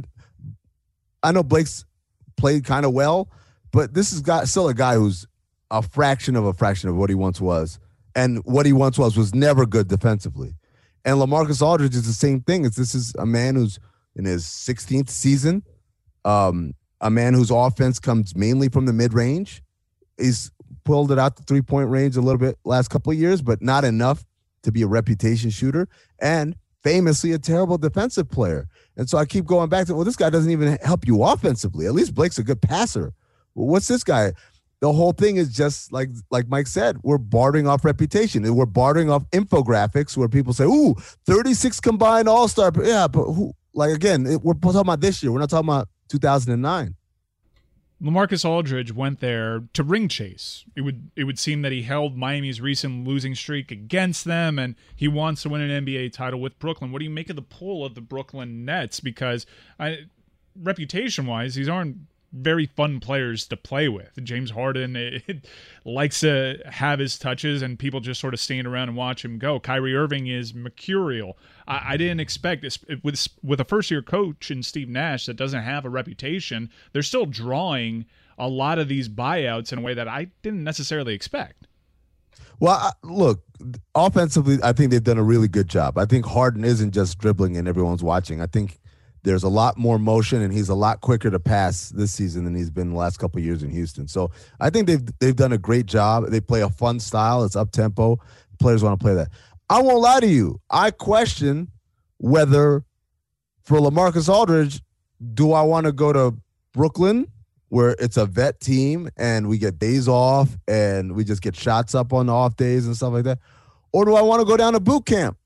I know Blake's played kind of well, but this is got still a guy who's a fraction of a fraction of what he once was. And what he once was was never good defensively. And LaMarcus Aldridge is the same thing. It's, this is a man who's in his sixteenth season, um, a man whose offense comes mainly from the mid-range. He's pulled it out the three-point range a little bit last couple of years, but not enough to be a reputation shooter, and famously a terrible defensive player. And so I keep going back to, well, this guy doesn't even help you offensively. At least Blake's a good passer. Well, what's this guy? The whole thing is just like like Mike said, we're bartering off reputation, and we're bartering off infographics where people say, ooh, thirty-six combined all-star. Yeah, but who? Like, again, it, we're talking about this year. We're not talking about two thousand nine. LaMarcus Aldridge went there to ring chase. It would it would seem that he held Miami's recent losing streak against them, and he wants to win an N B A title with Brooklyn. What do you make of the pull of the Brooklyn Nets? Because I, reputation-wise, these aren't very fun players to play with. James Harden it, likes to have his touches, and people just sort of stand around and watch him go. Kyrie Irving is mercurial. I, I didn't expect this with with a first year coach in Steve Nash that doesn't have a reputation. They're still drawing a lot of these buyouts in a way that I didn't necessarily expect. Well, I, look, offensively, I think they've done a really good job. I think Harden isn't just dribbling and everyone's watching. I think there's a lot more motion, and he's a lot quicker to pass this season than he's been the last couple of years in Houston. So I think they've they've done a great job. They play a fun style. It's up tempo. Players want to play that. I won't lie to you. I question whether for LaMarcus Aldridge, do I want to go to Brooklyn, where it's a vet team and we get days off and we just get shots up on the off days and stuff like that, or do I want to go down to boot camp?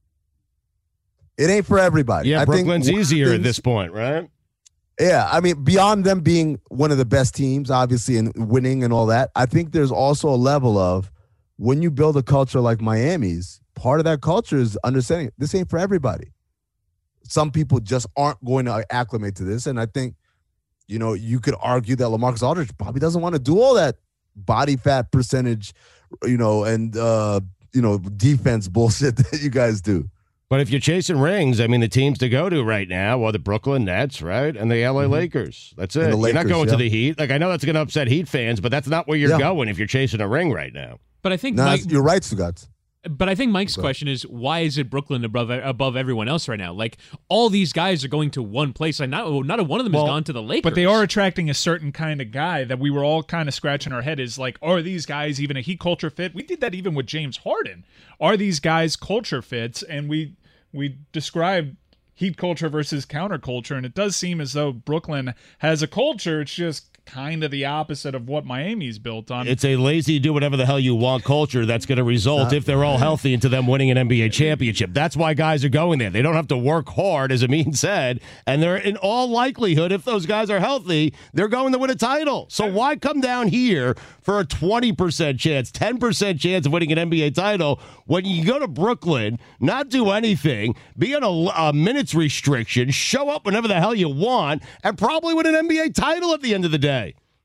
It ain't for everybody. Yeah, I Brooklyn's think easier things, at this point, right? Yeah, I mean, beyond them being one of the best teams, obviously, and winning and all that, I think there's also a level of when you build a culture like Miami's, part of that culture is understanding this ain't for everybody. Some people just aren't going to acclimate to this, and I think, you know, you could argue that LaMarcus Aldridge probably doesn't want to do all that body fat percentage, you know, and, uh, you know, defense bullshit that you guys do. But if you're chasing rings, I mean, the teams to go to right now are the Brooklyn Nets, right? And the L A mm-hmm. Lakers. That's it. And the Lakers, you're not going yeah. to the Heat. Like, I know that's going to upset Heat fans, but that's not where you're yeah. going if you're chasing a ring right now. But I think no, Mike, you're right, Stugotz. But I think Mike's question is, why is it Brooklyn above above everyone else right now? Like, all these guys are going to one place. Like, not, not a one of them well, has gone to the Lakers. But they are attracting a certain kind of guy that we were all kind of scratching our head is like, are these guys even a Heat culture fit? We did that even with James Harden. Are these guys culture fits? And we we described Heat culture versus counterculture, and it does seem as though Brooklyn has a culture. It's just kind of the opposite of what Miami's built on. It's a lazy do whatever the hell you want culture that's going to result, Not if they're all healthy, into them winning an N B A championship. That's why guys are going there. They don't have to work hard, as Amin said, and they're in all likelihood, if those guys are healthy, they're going to win a title. So why come down here for a twenty percent chance, ten percent chance of winning an N B A title when you go to Brooklyn, not do anything, be on a, a minutes restriction, show up whenever the hell you want, and probably win an N B A title at the end of the day?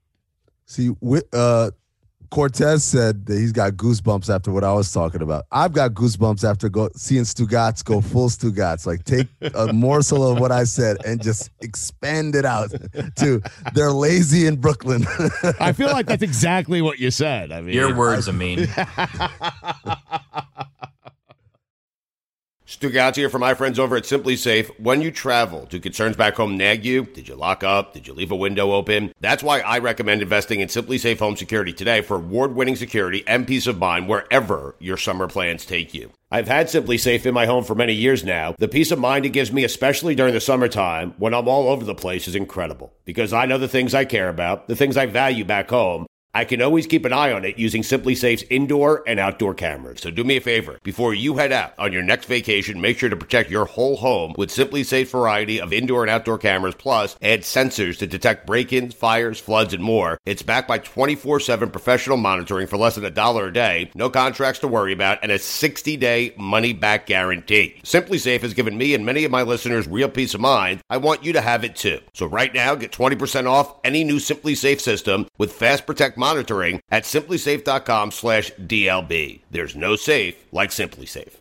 See, uh, Cortez said that he's got goosebumps after what I was talking about. I've got goosebumps after go, seeing Stugotz go full Stugotz. Like, take a morsel of what I said and just expand it out to they're lazy in Brooklyn. I feel like that's exactly what you said. I mean, your words, I mean. Stu Gouts here for my friends over at Simply Safe. When you travel, do concerns back home nag you? Did you lock up? Did you leave a window open? That's why I recommend investing in Simply Safe Home Security today for award-winning security and peace of mind wherever your summer plans take you. I've had Simply Safe in my home for many years now. The peace of mind it gives me, especially during the summertime when I'm all over the place, is incredible. Because I know the things I care about, the things I value back home. I can always keep an eye on it using Simply Safe's indoor and outdoor cameras. So do me a favor. Before you head out on your next vacation, make sure to protect your whole home with Simply Safe's variety of indoor and outdoor cameras, plus add sensors to detect break-ins, fires, floods, and more. It's backed by twenty-four seven professional monitoring for less than a dollar a day, no contracts to worry about, and a sixty-day money-back guarantee. Simply Safe has given me and many of my listeners real peace of mind. I want you to have it too. So right now, get twenty percent off any new Simply Safe system with Fast Protect monitoring at simplysafe.com slash DLB. There's no safe like Simply Safe.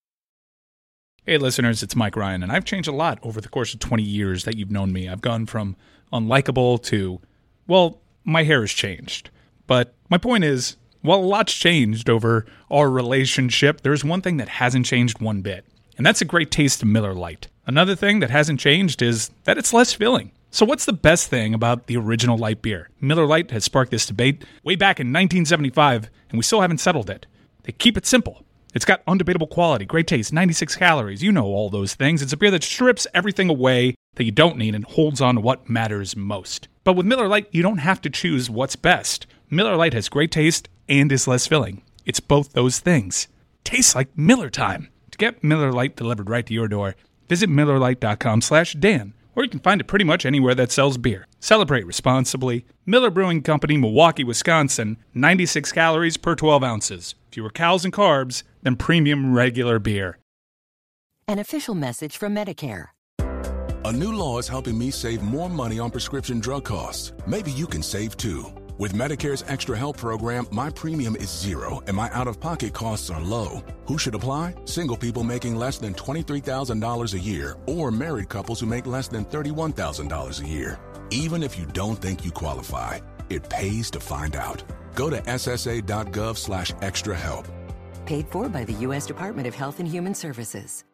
Hey listeners, it's Mike Ryan, and I've changed a lot over the course of twenty years that you've known me. I've gone from unlikable to, well, my hair has changed. But my point is, while a lot's changed over our relationship, there's one thing that hasn't changed one bit, and that's a great taste of Miller Lite. Another thing that hasn't changed is that it's less filling. So what's the best thing about the original light beer? Miller Lite has sparked this debate way back in nineteen seventy-five, and we still haven't settled it. They keep it simple. It's got undebatable quality, great taste, ninety-six calories. You know all those things. It's a beer that strips everything away that you don't need and holds on to what matters most. But with Miller Lite, you don't have to choose what's best. Miller Lite has great taste and is less filling. It's both those things. Tastes like Miller time. To get Miller Lite delivered right to your door, visit millerlite.com slash Dan. Or you can find it pretty much anywhere that sells beer. Celebrate responsibly. Miller Brewing Company, Milwaukee, Wisconsin. ninety-six calories per twelve ounces. Fewer calories and carbs than premium regular beer. An official message from Medicare. A new law is helping me save more money on prescription drug costs. Maybe you can save too. With Medicare's Extra Help program, my premium is zero and my out-of-pocket costs are low. Who should apply? Single people making less than twenty-three thousand dollars a year or married couples who make less than thirty-one thousand dollars a year. Even if you don't think you qualify, it pays to find out. Go to ssa.gov slash extra help. Paid for by the U S Department of Health and Human Services.